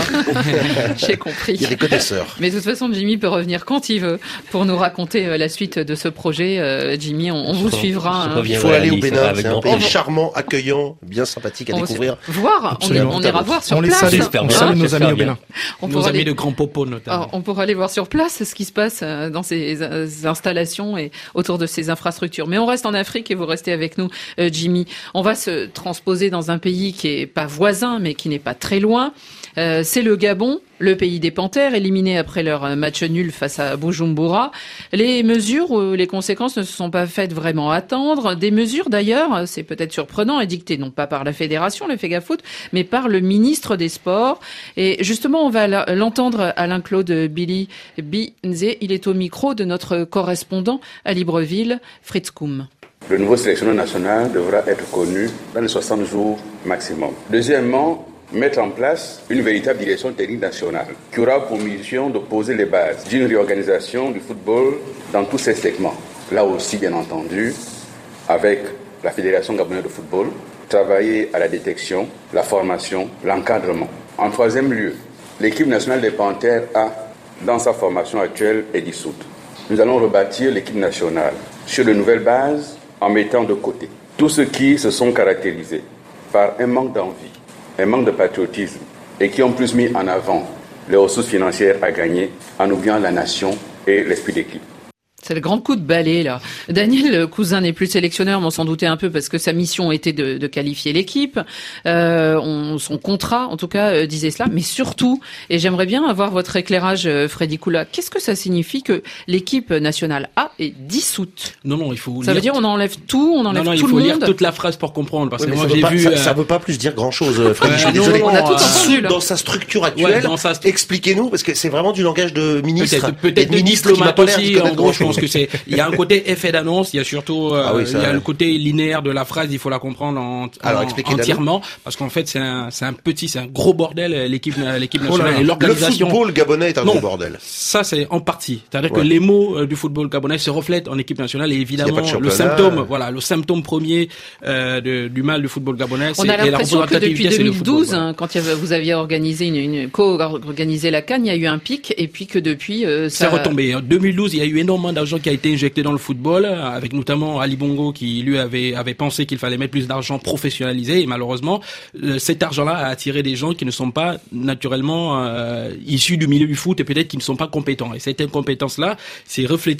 table. J'ai compris. Il y a des connaisseurs. Mais de toute façon, Jimmy peut revenir quand il veut pour nous raconter la suite de ce projet. Euh, Jimmy, on, on vous suivra. Hein. Il faut aller au Bénin, c'est un pays charmant, accueillant, bien sympathique à on découvrir. Voir, on, on ira voir sur on place. Les salue, on salue nos amis au Bénin. On Nos amis aller... de Grand Popo notamment. Oh, on pourra aller voir sur place ce qui se passe dans ces installations et autour de ces infrastructures. Mais on reste en Afrique et vous restez avec nous, euh, Jimmy. On va se transposer dans un pays qui est pas voisin, mais qui n'est pas très loin. Euh, c'est le Gabon, le pays des Panthères, éliminé après leur match nul face à Bujumbura. Les mesures ou les conséquences ne se sont pas faites vraiment attendre. Des mesures d'ailleurs, c'est peut-être surprenant, édictées non pas par la fédération, le FEGAFOOT, mais par le ministre des Sports. Et justement, on va l'entendre, Alain-Claude Billy Binzé. Il est au micro de notre correspondant à Libreville, Fritz Koum. Le nouveau sélectionneur national devra être connu dans les soixante jours maximum. Deuxièmement, mettre en place une véritable direction technique nationale qui aura pour mission de poser les bases d'une réorganisation du football dans tous ses segments. Là aussi, bien entendu, avec la Fédération gabonaise de football, travailler à la détection, la formation, l'encadrement. En troisième lieu, l'équipe nationale des Panthères A, dans sa formation actuelle, est dissoute. Nous allons rebâtir l'équipe nationale sur de nouvelles bases en mettant de côté tous ceux qui se sont caractérisés par un manque d'envie, un manque de patriotisme et qui ont plus mis en avant les ressources financières à gagner en oubliant la nation et l'esprit d'équipe. C'est le grand coup de balai, là. Daniel Cousin n'est plus sélectionneur, mais on s'en doutait un peu parce que sa mission était de, de qualifier l'équipe. Euh, on, son contrat, en tout cas, euh, disait cela. Mais surtout, et j'aimerais bien avoir votre éclairage, euh, Freddy Koula, qu'est-ce que ça signifie que l'équipe nationale A est dissoute? Non, non, il faut Ça lire... veut dire on enlève tout, on enlève non, non, tout le monde. il faut lire toute la phrase pour comprendre. Parce oui, que moi, ça j'ai pas, vu... Ça, euh... ça veut pas plus dire grand-chose, Freddy. Je suis non, désolé. non, on a tout entendu, dans sa structure actuelle, ouais, sa... expliquez-nous, parce que c'est vraiment du langage de ministre. Peut-être, peut-être de diplomate aussi. En gros, je pense que c'est... Il y a un côté effet d'annonce, il y a surtout euh, ah oui, il y a le côté linéaire de la phrase, il faut la comprendre en, Alors, en, entièrement, parce qu'en fait c'est un, c'est un petit, c'est un gros bordel l'équipe, l'équipe nationale oh et l'organisation. Le football gabonais est un non, gros bordel. Ça c'est en partie, c'est-à-dire ouais. que les mots euh, du football gabonais se reflètent en équipe nationale et évidemment le symptôme, voilà, le symptôme premier euh, de, du mal du football gabonais, c'est On a l'impression que depuis deux mille douze, football, hein, quand vous aviez organisé une, une co-organisé la CAN, il y a eu un pic et puis que depuis euh, ça c'est retombé. En deux mille douze, il y a eu énormément d'argent qui a été injecté dans le football, avec notamment Ali Bongo qui lui avait avait pensé qu'il fallait mettre plus d'argent professionnalisé et malheureusement euh, cet argent-là a attiré des gens qui ne sont pas naturellement euh, issus du milieu du foot et peut-être qui ne sont pas compétents et cette incompétence-là s'est reflétée en équipe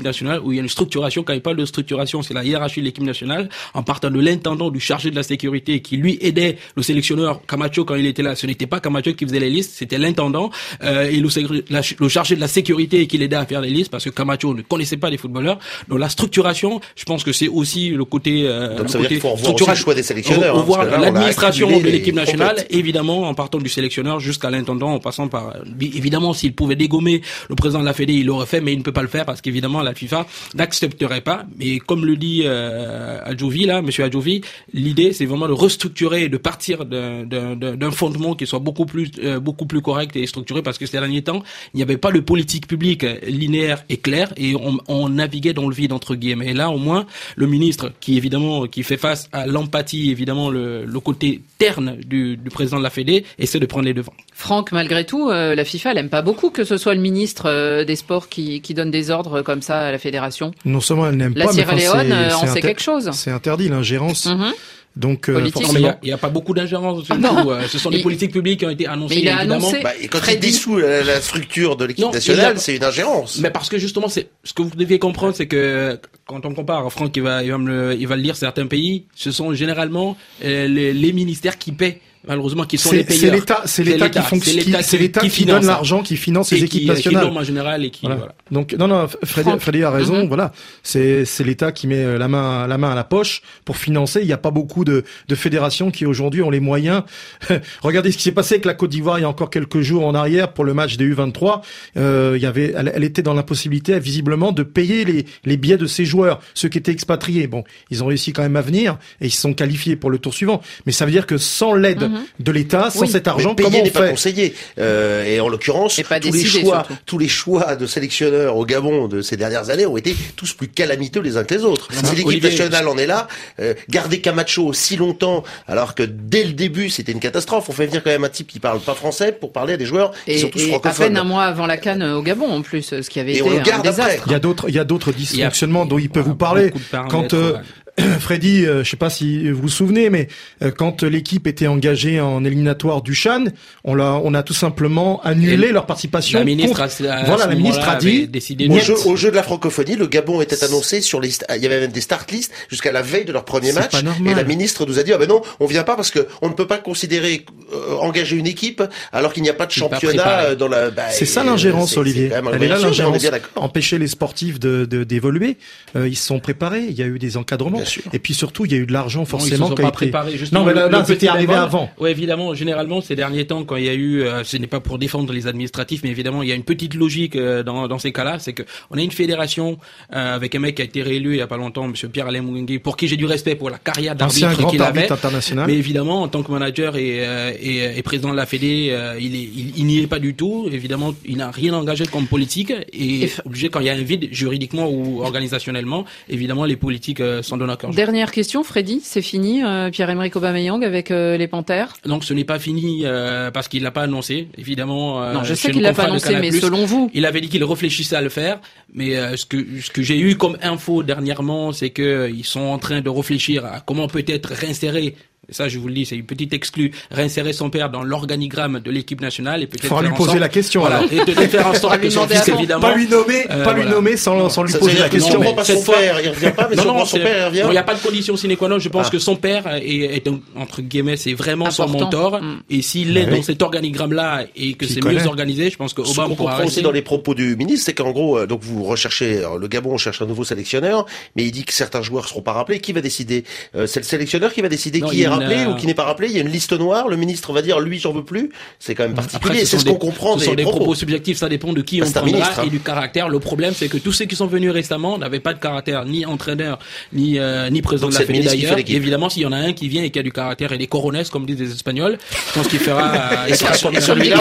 nationale où il y a une structuration. Quand il parle de structuration, c'est la hiérarchie de l'équipe nationale, en partant de l'intendant, du chargé de la sécurité, qui lui aidait le sélectionneur Camacho quand il était là. Ce n'était pas Camacho qui faisait les listes, c'était l'intendant euh, et le, la, le chargé de la sécurité qui l'aidait à faire les listes, parce que Camacho ne connaissait pas les footballeurs. Donc la structuration, je pense que c'est aussi le côté euh, donc le ça veut côté dire qu'il faut revoir aussi le choix des sélectionneurs. On, on hein, voit là, l'administration de l'équipe nationale, complètes. évidemment, en partant du sélectionneur jusqu'à l'intendant, en passant par évidemment, s'il pouvait dégommer le président de la Fédé, il l'aurait fait, mais il ne peut pas le faire parce qu'évidemment la FIFA n'accepterait pas. Mais comme le dit euh, Adjovi là, Monsieur Adjovi, l'idée c'est vraiment de restructurer et de partir d'un, d'un, d'un fondement qui soit beaucoup plus euh, beaucoup plus correct et structuré, parce que ces derniers temps il n'y avait pas de politique publique linéaire et claire et on, on naviguait dans le vide entre guillemets. Et là au moins le ministre qui évidemment qui fait face à l'empathie, évidemment le, le côté terne du, du président de la Fédé, essaie de prendre les devants. Franck, malgré tout, euh, la FIFA, elle aime pas beaucoup que ce soit le ministre euh, des Sports qui, qui donne des ordres comme ça à la fédération. Non seulement elle n'aime la pas, mais Sierra Leone euh, en sait quelque chose. C'est interdit l'ingérence. Mm-hmm. Donc, euh, il n'y a, a pas beaucoup d'ingérence. Ah non. Euh, ce sont des il, politiques publiques qui ont été annoncées. Mais il a évidemment. annoncé. Bah, et quand Freddy... il dissout la, la structure de l'équipe non, nationale, a... c'est une ingérence. Mais parce que justement, c'est ce que vous devez comprendre, c'est que quand on compare, Franck, il va, il va, me le, il va le dire, certains pays, ce sont généralement euh, les, les ministères qui paient. Malheureusement, qui sont c'est, les payeurs. C'est l'État, c'est l'État, l'État qui fonctionne, c'est l'État qui, c'est l'État qui, qui donne l'argent, qui finance les équipes qui, nationales. Qui en général et qui, voilà. Voilà. Donc, non, non, Freddy, Freddy a raison, mm-hmm. voilà. C'est, c'est l'État qui met la main, la main à la poche pour financer. Il n'y a pas beaucoup de, de fédérations qui aujourd'hui ont les moyens. Regardez ce qui s'est passé avec la Côte d'Ivoire il y a encore quelques jours en arrière pour le match des U vingt-trois. Euh, il y avait, elle, elle était dans l'impossibilité, visiblement, de payer les, les billets de ses joueurs, ceux qui étaient expatriés. Bon, ils ont réussi quand même à venir et ils se sont qualifiés pour le tour suivant. Mais ça veut dire que sans l'aide mm-hmm. de l'État, sans oui, cet argent, comment on n'est fait pas conseillé. Euh, et en l'occurrence, tous décidé, les choix, surtout. tous les choix de sélectionneurs au Gabon de ces dernières années ont été tous plus calamiteux les uns que les autres. Si l'équipe Olivier, nationale en est là, euh, garder Camacho si longtemps, alors que dès le début c'était une catastrophe. On fait venir quand même un type qui parle pas français pour parler à des joueurs et, qui sont tous et francophones. À peine un mois avant la CAN au Gabon en plus, ce qui avait et été on le garde un désastre. Il y a d'autres, il y a d'autres dysfonctionnements dont il peut vous parler. Quand euh, Freddy, euh, je sais pas si vous vous souvenez, mais euh, quand l'équipe était engagée en éliminatoire du Chan, on l'a, on a tout simplement annulé et leur participation. La ministre, contre... a, voilà, la ministre a dit. Décidé au, jeu, au jeu de la francophonie, le Gabon était annoncé sur les, il y avait même des start lists jusqu'à la veille de leur premier C'est match. Et la ministre nous a dit ah ben non, on vient pas parce que on ne peut pas considérer euh, engager une équipe alors qu'il n'y a pas de c'est championnat pas dans la. Bah, c'est ça l'ingérence, c'est, Olivier. C'est Elle est là l'ingérence. Empêcher les sportifs de, de d'évoluer. Euh, ils se sont préparés. Il y a eu des encadrements. Et puis surtout, il y a eu de l'argent forcément. Non, ils se sont pas préparés. Non, mais là, là c'était arrivé avant. Oui, évidemment. Généralement, ces derniers temps, quand il y a eu, euh, ce n'est pas pour défendre les administratifs, mais évidemment, il y a une petite logique euh, dans, dans ces cas-là, c'est que on a une fédération euh, avec un mec qui a été réélu il y a pas longtemps, Monsieur Pierre-Alain Mouingui, pour qui j'ai du respect pour la carrière d'arbitre qu'il avait. International. Mais évidemment, en tant que manager et, euh, et, et président de la Fédé, euh, il, est, il, il n'y est pas du tout. Évidemment, il n'a rien engagé comme politique et f... obligé quand il y a un vide juridiquement ou organisationnellement. Évidemment, les politiques euh, s'en donnent à cœur. Dernière question, Freddy, c'est fini, euh, Pierre-Emerick Aubameyang avec euh, les Panthères? Donc ce n'est pas fini euh, parce qu'il l'a pas annoncé, évidemment. Euh, non, je sais qu'il l'a pas annoncé, mais selon vous, il avait dit qu'il réfléchissait à le faire. Mais euh, ce que ce que j'ai eu comme info dernièrement, c'est que euh, ils sont en train de réfléchir à comment peut-être réinsérer. Ça, je vous le dis, c'est une petite exclue. Réinsérer son père dans l'organigramme de l'équipe nationale et peut-être. Il faudra lui poser sorte, la question. Voilà, alors. Et de faire en sorte que son fils, évidemment. Pas lui nommer, euh, pas lui voilà. nommer sans, sans lui ça poser la question. Non, mais pas son fois... père, il revient pas, mais non, non, son père, il revient. Il n'y a pas de condition sine qua non. Je pense ah. que son père est, est entre guillemets, c'est vraiment important. Son mentor. Mm. Et s'il est ah, dans oui. cet organigramme-là et que Qui c'est connaît. mieux organisé, je pense que Obama pourra rester. aussi dans les propos du ministre, c'est qu'en gros, donc vous recherchez, le Gabon cherche un nouveau sélectionneur, mais il dit que certains joueurs seront pas rappelés. Qui va décider? C'est le sélectionneur qui va décider qui est rappelé ou qui n'est pas rappelé. Il y a une liste noire. Le ministre va dire, lui, j'en veux plus. C'est quand même particulier. Après, c'est ce qu'on comprend. Ce sont des propos subjectifs. Ça dépend de qui on prendra et du caractère. Le problème, c'est que tous ceux qui sont venus récemment n'avaient pas de caractère, ni entraîneur, ni euh, ni président de la Fédé d'ailleurs. Évidemment, s'il y en a un qui vient et qui a du caractère et des cojones, comme disent les Espagnols, je pense qu'il fera. Il sera celui-là,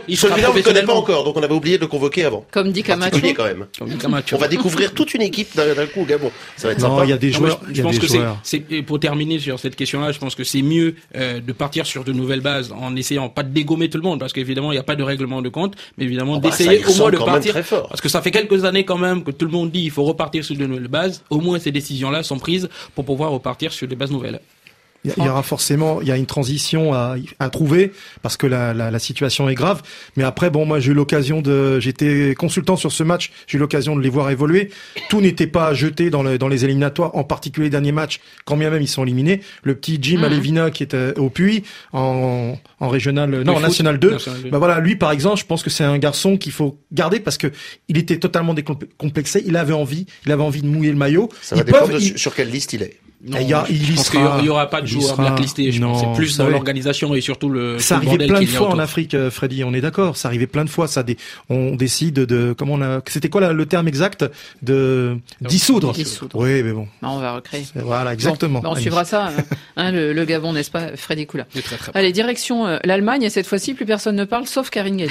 on ne connaît pas encore, donc on avait oublié de le convoquer avant. Comme dit Camacho. Quand même. On va découvrir toute une équipe d'un coup au Gabon. Ça va être sympa. Il y a des joueurs. Je pense que c'est pour terminer sur cette question-là, je pense que c'est mieux de partir sur de nouvelles bases en essayant pas de dégommer tout le monde parce qu'évidemment il n'y a pas de règlement de compte, mais évidemment oh bah d'essayer au moins de partir parce que ça fait quelques années quand même que tout le monde dit il faut repartir sur de nouvelles bases. Au moins ces décisions là sont prises pour pouvoir repartir sur des bases nouvelles. Il y aura forcément, il y a une transition à, à trouver parce que la, la, la situation est grave. Mais après, bon, moi j'ai eu l'occasion de, j'étais consultant sur ce match, j'ai eu l'occasion de les voir évoluer. Tout n'était pas jeté dans, le, dans les éliminatoires, en particulier les derniers matchs, quand bien même ils sont éliminés. Le petit Jim mmh. Alevina qui était au Puy en, en régional, non, en national deux. National deux. Bah voilà, lui par exemple, je pense que c'est un garçon qu'il faut garder parce que il était totalement décomplexé. Il avait envie, il avait envie de mouiller le maillot. Ça va dépendre de sur quelle liste il est. Non, il y a, il je pense sera, qu'il n'y aura pas de joueurs blacklistés. Je pense c'est plus dans l'organisation et surtout le. Ça arrivait plein de fois en Afrique, Freddy. On est d'accord. Ça arrivait plein de fois. Ça, dé... on décide de comment on a. C'était quoi le terme exact de dissoudre. dissoudre. Oui, mais bon. Non, on va recréer. Voilà, exactement. Bon, on suivra ça. Hein, le, le Gabon, n'est-ce pas, Freddy Koula. Très, très Allez, direction euh, l'Allemagne. Et cette fois-ci, plus personne ne parle, sauf Karine Galli.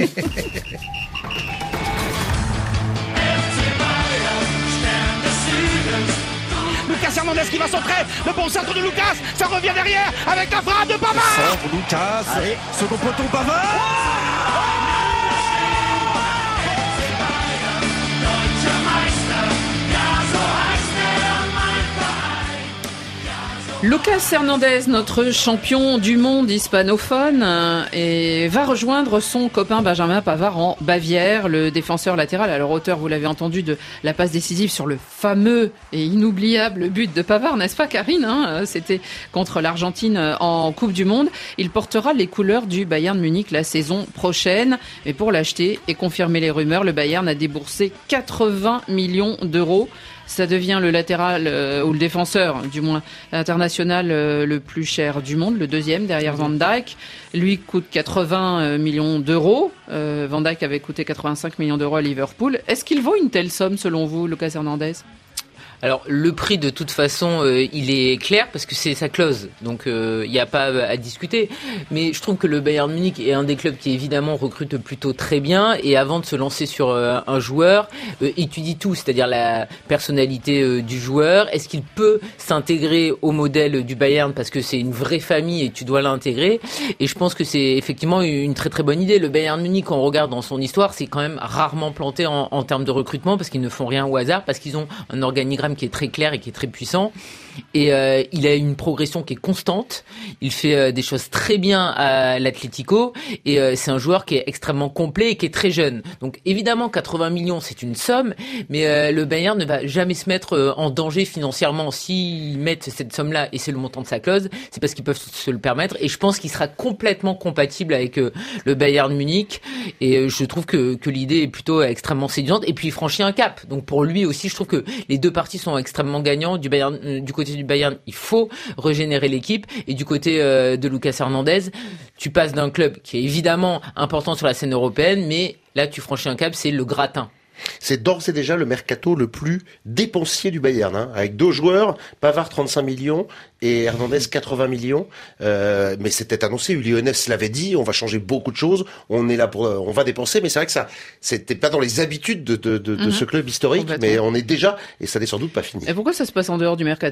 Lucas Hernandez qui va centrer, le bon centre de Lucas, ça revient derrière avec la frappe de Pavard. Centre Lucas, allez, second poteau Pavard. Lucas Hernandez, notre champion du monde hispanophone, et va rejoindre son copain Benjamin Pavard en Bavière, le défenseur latéral. Alors auteur, vous l'avez entendu, de la passe décisive sur le fameux et inoubliable but de Pavard, n'est-ce pas Karine, hein? C'était contre l'Argentine en Coupe du Monde. Il portera les couleurs du Bayern Munich la saison prochaine. Mais pour l'acheter et confirmer les rumeurs, le Bayern a déboursé quatre-vingts millions d'euros. Ça devient le latéral, euh, ou le défenseur, du moins, international euh, le plus cher du monde, le deuxième derrière Van Dijk. Lui coûte quatre-vingts millions d'euros. Euh, Van Dijk avait coûté quatre-vingt-cinq millions d'euros à Liverpool. Est-ce qu'il vaut une telle somme, selon vous, Lucas Hernandez ? Alors le prix de toute façon euh, il est clair parce que c'est sa clause, donc il euh, n'y a pas à discuter, mais je trouve que le Bayern Munich est un des clubs qui évidemment recrute plutôt très bien, et avant de se lancer sur euh, un joueur, euh, étudie tout, c'est-à-dire la personnalité euh, du joueur, est-ce qu'il peut s'intégrer au modèle du Bayern parce que c'est une vraie famille et tu dois l'intégrer, et je pense que c'est effectivement une très très bonne idée. Le Bayern Munich, quand on regarde dans son histoire, c'est quand même rarement planté en, en termes de recrutement parce qu'ils ne font rien au hasard, parce qu'ils ont un organigramme qui est très clair et qui est très puissant, et euh, il a une progression qui est constante, il fait euh, des choses très bien à l'Atlético, et euh, c'est un joueur qui est extrêmement complet et qui est très jeune. Donc évidemment quatre-vingts millions c'est une somme, mais euh, le Bayern ne va jamais se mettre euh, en danger financièrement s'ils mettent cette somme-là, et c'est le montant de sa clause, c'est parce qu'ils peuvent se le permettre, et je pense qu'il sera complètement compatible avec euh, le Bayern Munich, et euh, je trouve que, que l'idée est plutôt extrêmement séduisante, et puis il franchit un cap, donc pour lui aussi je trouve que les deux parties sont extrêmement gagnants. Du Bayern, euh, du côté du Bayern, il faut régénérer l'équipe, et du côté euh, de Lucas Hernandez, tu passes d'un club qui est évidemment important sur la scène européenne, mais là tu franchis un cap, c'est le gratin. C'est d'ores et déjà le mercato le plus dépensier du Bayern, hein, avec deux joueurs, Pavard trente-cinq millions et Hernandez quatre-vingts millions. Euh, mais c'était annoncé, Uli Hoeneß l'avait dit, on va changer beaucoup de choses, on est là pour, on va dépenser, mais c'est vrai que ça, c'était pas dans les habitudes de, de, de, de mm-hmm. ce club historique, mais on est déjà, et ça n'est sans doute pas fini. Et pourquoi ça se passe en dehors du mercato ?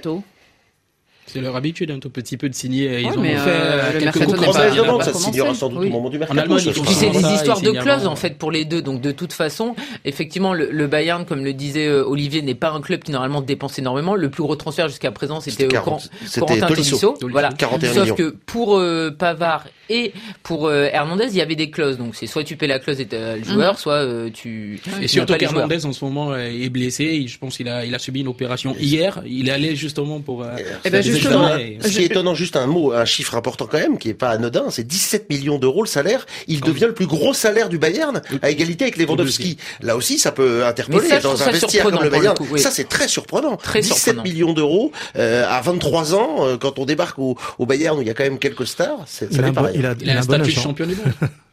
C'est leur habitude un tout petit peu de signer. Ils ouais, ont mais fait euh, quelques mercato coups de ça se signera sans doute oui. au moment du mercato. En Allemagne, puis c'est des histoires de clauses en fait pour les deux. Donc de toute façon, effectivement, le, le Bayern, comme le disait euh, Olivier, n'est pas un club qui normalement dépense énormément. Le plus gros transfert jusqu'à présent, c'était, c'était quarante, Corentin Tolisso. Voilà. Sauf millions. Que pour euh, Pavard et pour euh, Hernandez, il y avait des clauses. Donc c'est soit tu paies la clause et t'as le joueur, mmh. soit euh, tu. Et surtout qu'Hernandez en ce moment est blessé. Je pense qu'il a, il a subi une opération hier. Il est allé justement pour. Euh, eh ben justement. Ce qui est étonnant, juste un mot, un chiffre important quand même, qui est pas anodin, c'est dix-sept millions d'euros le salaire. Il devient le plus gros salaire du Bayern, à égalité avec Lewandowski. Là aussi, ça peut interpeller ça, dans un vestiaire comme le Bayern. Le coup, oui. Ça, c'est très surprenant. Très dix-sept surprenant. millions d'euros euh, à vingt-trois ans, euh, quand on débarque au, au Bayern où il y a quand même quelques stars, c'est, ça n'est pas il a, il a, il a un statut de champion du monde.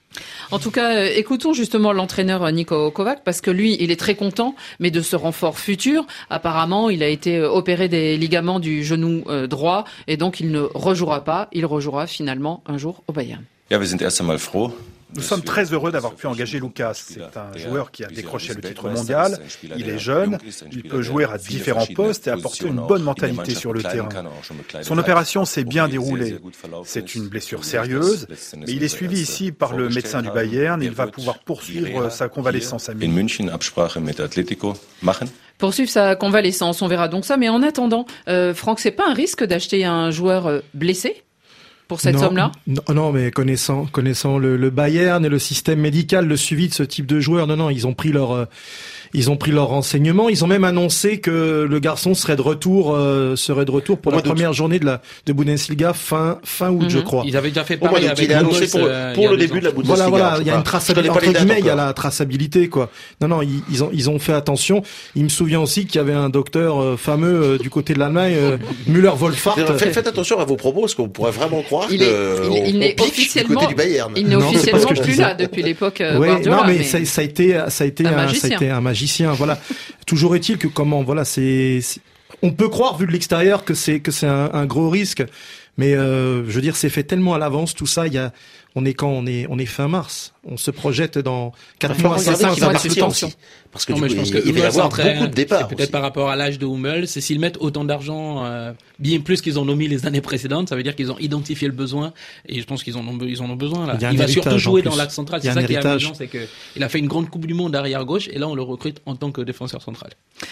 En tout cas, euh, écoutons justement l'entraîneur Niko Kovac, parce que lui, il est très content, mais de ce renfort futur. Apparemment, il a été opéré des ligaments du genou euh, droit, et donc il ne rejouera pas. Il rejouera finalement un jour au Bayern. Ja, wir sind erst einmal froh. Nous sommes très heureux d'avoir pu engager Lucas. C'est un joueur qui a décroché le titre mondial. Il est jeune, il peut jouer à différents postes et apporter une bonne mentalité sur le terrain. Son opération s'est bien déroulée. C'est une blessure sérieuse, mais il est suivi ici par le médecin du Bayern. Il va pouvoir poursuivre sa convalescence à Munich. poursuivre sa convalescence. On verra donc ça. Mais en attendant, euh, Franck, c'est pas un risque d'acheter un joueur euh, blessé pour cette non, somme-là? Non, non, mais connaissant, connaissant le, le Bayern et le système médical, le suivi de ce type de joueur, non, non, ils ont pris leur, euh, ils ont pris leurs renseignements. Ils ont même annoncé que le garçon serait de retour, euh, serait de retour pour Au la première journée de la de Bundesliga fin fin août, mm-hmm. je crois. Ils avaient déjà fait pareil avec il a annoncé pour, euh, pour le début de la Bundesliga. Voilà, voilà, il y a une traçabilité entre guillemets, il y a la traçabilité, quoi. Non, non, ils, ils ont ils ont fait attention. Il me souvient aussi qu'il y avait un docteur euh, fameux euh, du côté de l'Allemagne, euh, Müller-Wohlfahrt. Faites, faites attention à vos propos, parce qu'on pourrait vraiment croire il que est, il, il n'est officiellement du côté du Bayern. Il n'est officiellement plus là depuis l'époque euh, ouais, Guardiola. Non, mais, mais ça, ça a été ça a été un, un ça a été un magicien. Voilà. Toujours est-il que comment voilà c'est, c'est on peut croire vu de l'extérieur que c'est que c'est un, un gros risque, mais euh, je veux dire c'est fait tellement à l'avance tout ça. Il y a on est quand on est on est fin mars, on se projette dans quatre mois, c'est ça, mois de suspension. Parce que non, mais je pense que il va y avoir beaucoup de départs. C'est peut-être par rapport à l'âge de Hummels, c'est s'ils mettent autant d'argent, euh, bien plus qu'ils en ont mis les années précédentes, ça veut dire qu'ils ont identifié le besoin et je pense qu'ils en ont ils en ont besoin là. Il, il va surtout jouer dans l'axe central, c'est ça qui est amusant, c'est que il a fait une grande Coupe du monde arrière gauche et là on le recrute en tant que défenseur central.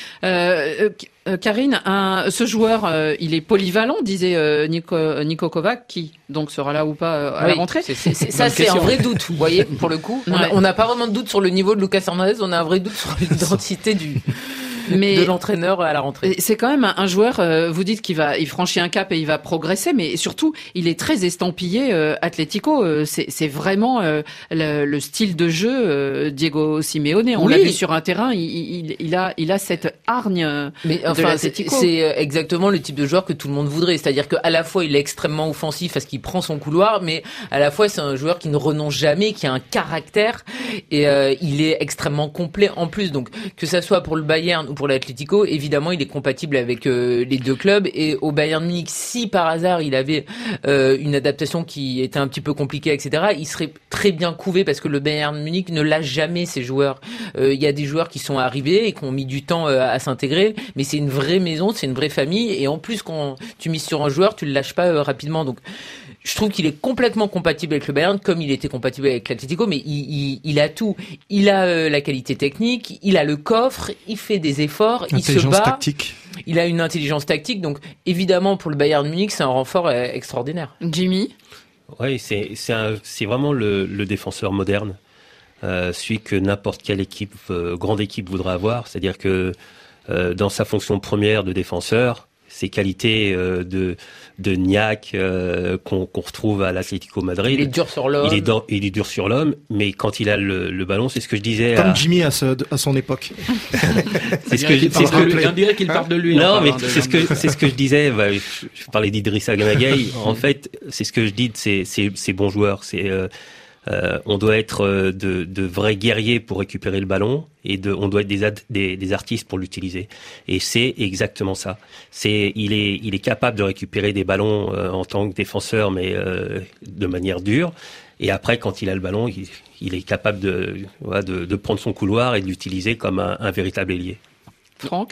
Euh, euh, Karine, un, ce joueur, euh, il est polyvalent, disait euh, Nico, Nico Kovac, qui donc sera là ou pas euh, à oui, la rentrée. C'est, c'est, c'est, ça, c'est un vrai doute. Vous voyez, pour le coup, ouais. on n'a pas vraiment de doute sur le niveau de Lucas Hernandez, on a un vrai doute sur l'identité du. Mais de l'entraîneur à la rentrée. C'est quand même un, un joueur, euh, vous dites qu'il va, il franchit un cap et il va progresser, mais surtout, il est très estampillé euh, Atlético. Euh, c'est, c'est vraiment euh, le, le style de jeu euh, Diego Simeone. On oui. l'a vu sur un terrain, il, il, il a, il a cette hargne. Mais enfin, de l'Atlético. C'est, c'est exactement le type de joueur que tout le monde voudrait. C'est-à-dire qu'à la fois, il est extrêmement offensif parce qu'il prend son couloir, mais à la fois, c'est un joueur qui ne renonce jamais, qui a un caractère et euh, il est extrêmement complet en plus. Donc, que ça soit pour le Bayern ou pour l'Atlético, évidemment, il est compatible avec euh, les deux clubs. Et au Bayern Munich, si par hasard il avait euh, une adaptation qui était un petit peu compliquée, et cetera, il serait très bien couvé parce que le Bayern Munich ne lâche jamais ses joueurs. Euh, il y a des joueurs qui sont arrivés et qui ont mis du temps euh, à s'intégrer, mais c'est une vraie maison, c'est une vraie famille. Et en plus, quand tu mises sur un joueur, tu le lâches pas euh, rapidement. Donc, je trouve qu'il est complètement compatible avec le Bayern, comme il était compatible avec l'Atlético, mais il, il, il a tout. Il a euh, la qualité technique, il a le coffre, il fait des efforts, il se bat. Tactique. Il a une intelligence tactique, donc évidemment pour le Bayern Munich, c'est un renfort euh, extraordinaire. Jimmy ? Oui, c'est, c'est, un, c'est vraiment le, le défenseur moderne, euh, celui que n'importe quelle équipe, euh, grande équipe voudra avoir, c'est-à-dire que euh, dans sa fonction première de défenseur, ses qualités euh, de de niaque euh, qu'on, qu'on retrouve à l'Atlético Madrid. Il est dur sur l'homme. Il est, dans, il est dur sur l'homme, mais quand il a le, le ballon, c'est ce que je disais. Comme à... Jimmy à, ce, à son époque. c'est ce que je, c'est ce que on dirait qu'il parle de lui. Non, mais c'est ce que c'est ce que je disais. Bah, je, je parlais d'Idrissa Gueye. En fait, c'est ce que je dis de ces ces, ces bons joueurs. C'est euh, Euh, on doit être de, de vrais guerriers pour récupérer le ballon et de, on doit être des, ad, des, des artistes pour l'utiliser. Et c'est exactement ça. C'est, il est, il est capable de récupérer des ballons euh, en tant que défenseur, mais euh, de manière dure. Et après, quand il a le ballon, il, il est capable de, voilà, de, de prendre son couloir et de l'utiliser comme un, un véritable ailier. Franck ?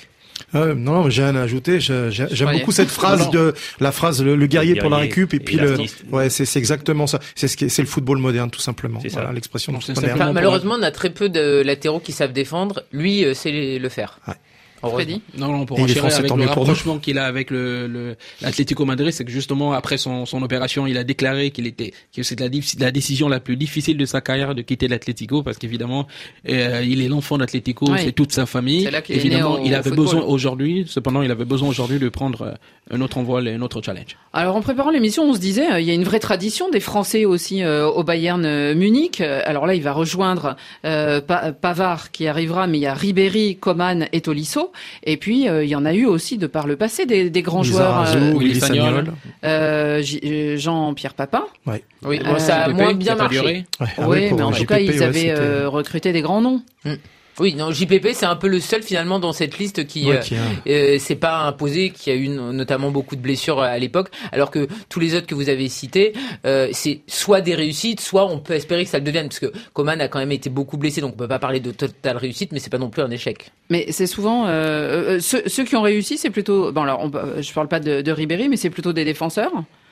Euh, non, non, j'ai rien à ajouter. Je, j'ai, j'aime beaucoup cette phrase non. de la phrase le, le, guerrier, le guerrier pour la récup et puis et le ouais c'est, c'est exactement ça. C'est ce qui est, c'est le football moderne tout simplement. C'est voilà, ça. L'expression. Donc, c'est enfin, malheureusement, on a très peu de latéraux qui savent défendre. Lui, c'est le faire. Ouais. Freddy ? Non, non, pour enchaîner avec le rapprochement qu'il a avec le, le l'Atlético Madrid, c'est que justement après son son opération, il a déclaré qu'il était que c'est la, la décision la plus difficile de sa carrière de quitter l'Atlético parce qu'évidemment euh, il est l'enfant d'Atlético, oui. c'est toute sa famille. C'est là qu'il évidemment, est né au, il avait au besoin aujourd'hui, cependant, il avait besoin aujourd'hui de prendre un autre envol et un autre challenge. Alors en préparant l'émission, on se disait euh, il y a une vraie tradition des Français aussi euh, au Bayern euh, Munich. Alors là, il va rejoindre euh, pa- Pavard qui arrivera, mais il y a Ribéry, Coman et Tolisso. Et puis, il euh, y en a eu aussi de par le passé des, des grands joueurs. Euh, Willy Sagnol. Euh, J- Jean-Pierre Papin. Ouais. Oui, bon, ça a moins bien marché. Ouais, ah oui, mais en J P P, tout cas, ils ouais, avaient euh, recruté des grands noms. Mm. Oui, non, J P P, c'est un peu le seul finalement dans cette liste qui, ouais, qui euh, euh, s'est pas imposé, qui a eu notamment beaucoup de blessures à l'époque, alors que tous les autres que vous avez cités, euh, c'est soit des réussites, soit on peut espérer que ça le devienne, parce que Coman a quand même été beaucoup blessé, donc on peut pas parler de totale réussite, mais c'est pas non plus un échec. Mais c'est souvent euh, ceux, ceux qui ont réussi, c'est plutôt bon alors on, je parle pas de, de Ribéry, mais c'est plutôt des défenseurs.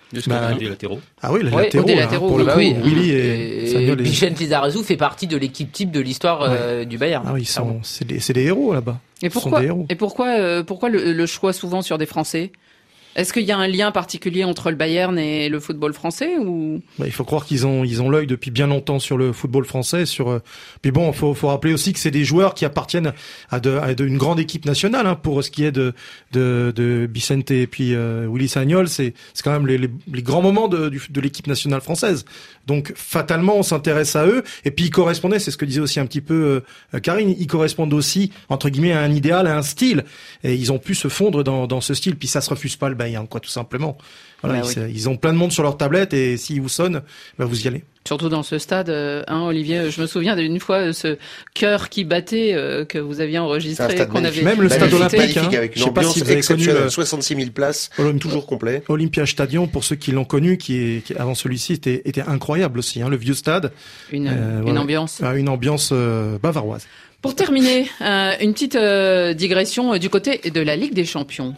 De ce bah, des latéraux. Ah oui, les ouais, latéraux, des là, latéraux pour le bah coup, oui. Willy et, et, et Vicente Lizarazu fait partie de l'équipe type de l'histoire ouais. euh, du Bayern. Ah oui, ils sont, c'est des, c'est des héros là-bas. Et pourquoi, et pourquoi, euh, pourquoi le, le choix souvent sur des Français ? Est-ce qu'il y a un lien particulier entre le Bayern et le football français ou bah, il faut croire qu'ils ont ils ont l'œil depuis bien longtemps sur le football français. Sur euh... puis bon, faut faut rappeler aussi que c'est des joueurs qui appartiennent à de, à de une grande équipe nationale. Hein, pour ce qui est de de, de Vicente et puis euh, Willy Sagnol, c'est c'est quand même les, les, les grands moments de du, de l'équipe nationale française. Donc fatalement, on s'intéresse à eux. Et puis ils correspondaient, c'est ce que disait aussi un petit peu euh, Karine, ils correspondent aussi entre guillemets à un idéal, à un style. Et ils ont pu se fondre dans dans ce style. Puis ça se refuse pas le Bayern, quoi, tout simplement. Voilà, bah, ils, oui. ils ont plein de monde sur leur tablette et s'ils vous sonnent, bah, vous y allez. Surtout dans ce stade, hein, Olivier. Je me souviens d'une fois ce cœur qui battait euh, que vous aviez enregistré, qu'on avait. Même le stade olympique, hein, avec une ambiance si exceptionnelle, soixante-six mille places, Olymp- toujours complet. Olympia Stadion, pour ceux qui l'ont connu, qui est qui, avant celui-ci, était, était incroyable aussi. Hein, le vieux stade. Une, euh, une voilà, ambiance. Une ambiance euh, bavaroise. Pour terminer, euh, une petite euh, digression euh, du côté de la Ligue des Champions.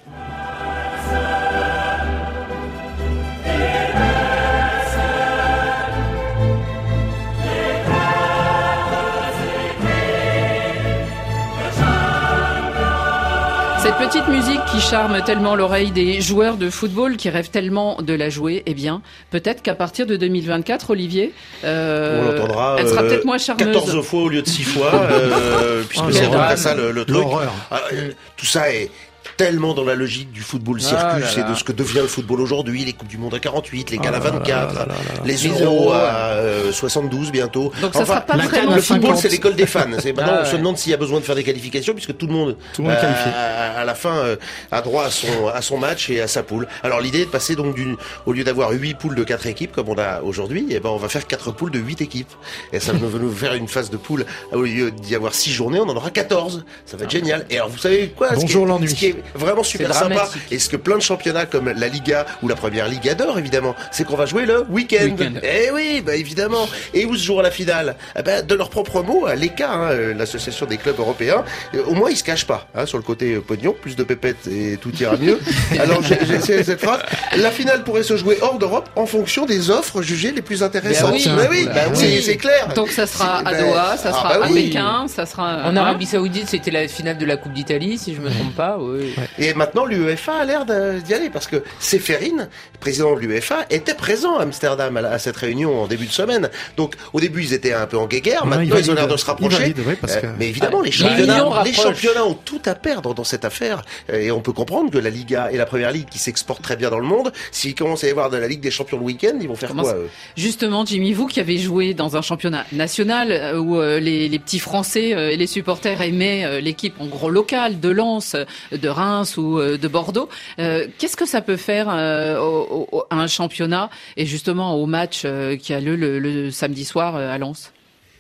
Cette petite musique qui charme tellement l'oreille des joueurs de football qui rêvent tellement de la jouer, eh bien, peut-être qu'à partir de deux mille vingt-quatre, Olivier, euh, on l'entendra, elle sera euh, peut-être moins charmeuse. quatorze fois au lieu de six fois, euh, puisque oh, c'est vraiment ça le, le truc. L'horreur. Ah, euh, tout ça est tellement dans la logique du football circus ah, et de ce que devient le football aujourd'hui, les Coupes du Monde à quarante-huit, les Cannes à vingt-quatre, là, là, là, là. les Euros à euh, soixante-douze bientôt. Donc ça enfin, sera pas vraiment le football, c'est l'école des fans. C'est, maintenant, ah, on ouais. se demande s'il y a besoin de faire des qualifications, puisque tout le monde, tout le monde euh, qualifié. À, à la fin, euh, a droit à son, à son match et à sa poule. Alors l'idée est de passer donc d'une, au lieu d'avoir huit poules de quatre équipes, comme on a aujourd'hui, eh ben, on va faire quatre poules de huit équipes. Et ça veut nous faire une phase de poule, au lieu d'y avoir six journées, on en aura quatorze. Ça va être ah, génial. Et alors, vous savez quoi? Bonjour l'ennui. Ce qui est vraiment super sympa, et ce que plein de championnats comme la Liga ou la Première Ligue adorent évidemment, c'est qu'on va jouer le week-end. week-end. Eh oui, bah évidemment. Et où se jouera la finale? Eh ben, de leurs propres mots, à l'E C A, hein, l'association des clubs européens, au moins ils se cachent pas. Hein, sur le côté pognon, plus de pépettes et tout ira mieux. Alors j'ai, j'ai essayé cette phrase. La finale pourrait se jouer hors d'Europe en fonction des offres jugées les plus intéressantes. Ben oui, bah oui, bah oui. C'est, c'est clair. Donc ça sera à Doha, ça sera ah bah à oui. Pékin, ça sera en Arabie Saoudite. C'était la finale de la Coupe d'Italie, si je me trompe pas. Oui. Ouais. Et maintenant l'UEFA a l'air d'y aller parce que Seferin, président de l'UEFA, était présent à Amsterdam à, la, à cette réunion en début de semaine. Donc au début ils étaient un peu en guéguerre, ouais, maintenant ils ont l'air de se rapprocher. Valide, ouais, parce que... euh, mais évidemment, ah, les championnats, les championnats ont tout à perdre dans cette affaire. Et on peut comprendre que la Liga et la Première Ligue, qui s'exportent très bien dans le monde, s'il commence à y avoir de la Ligue des Champions le week-end, ils vont faire Comment quoi eux Justement, Jimmy, vous qui avez joué dans un championnat national où euh, les, les petits Français euh, et les supporters aimaient euh, l'équipe en gros locale de Lens, de Reims ou euh, de Bordeaux, euh, qu'est-ce que ça peut faire euh, au, au, à un championnat et justement au match euh, qui a lieu le, le samedi soir euh, à Lens?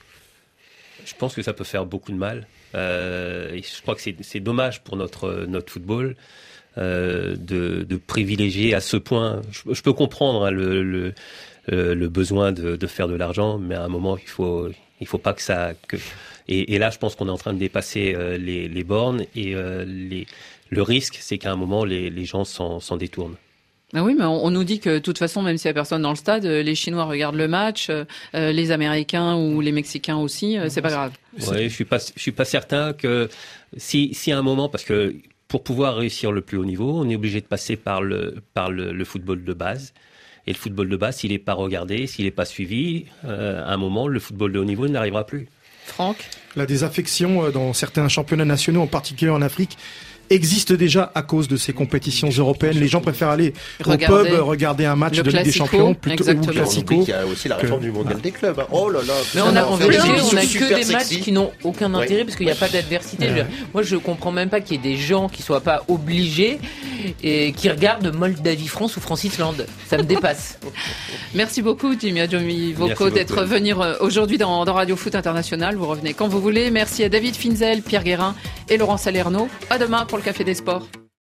Je pense que ça peut faire beaucoup de mal. Euh, et je crois que c'est, c'est dommage pour notre notre football euh, de, de privilégier à ce point. Je, je peux comprendre hein, le, le le besoin de, de faire de l'argent, mais à un moment il faut il faut pas que ça que et, et là je pense qu'on est en train de dépasser euh, les, les bornes et euh, les le risque c'est qu'à un moment les, les gens s'en, s'en détournent. Ah oui, mais on, on nous dit que de toute façon, même s'il y a personne dans le stade, les Chinois regardent le match, euh, les Américains ou les Mexicains aussi, euh, c'est pas grave. Ouais, je suis pas, je suis pas certain que si, si à un moment, parce que pour pouvoir réussir le plus haut niveau, on est obligé de passer par le, par le, le football de base. Et le football de base, s'il n'est pas regardé, s'il n'est pas suivi, euh, à un moment, le football de haut niveau n'arrivera plus. Franck ? La désaffection dans certains championnats nationaux, en particulier en Afrique, existe déjà à cause de ces compétitions européennes. Les gens préfèrent aller Regardez au pub, regarder un match de Ligue des Champions plutôt que le Classico. Il y a aussi la réforme que... du mondial des clubs. Oh là là. Mais on a, on, on a que des matchs qui n'ont aucun intérêt ouais. parce qu'il n'y a pas d'adversité. Ouais. Moi, je comprends même pas qu'il y ait des gens qui soient pas obligés et qui regardent Moldavie-France ou France-Islande. Ça me dépasse. Merci beaucoup, Jimmy Adjomi-Voko, d'être venu aujourd'hui dans, dans Radio Foot International. Vous revenez quand vous voulez. Merci à David Finzel, Pierre Guérin et Laurent Salerno. À demain pour le Café des Sports.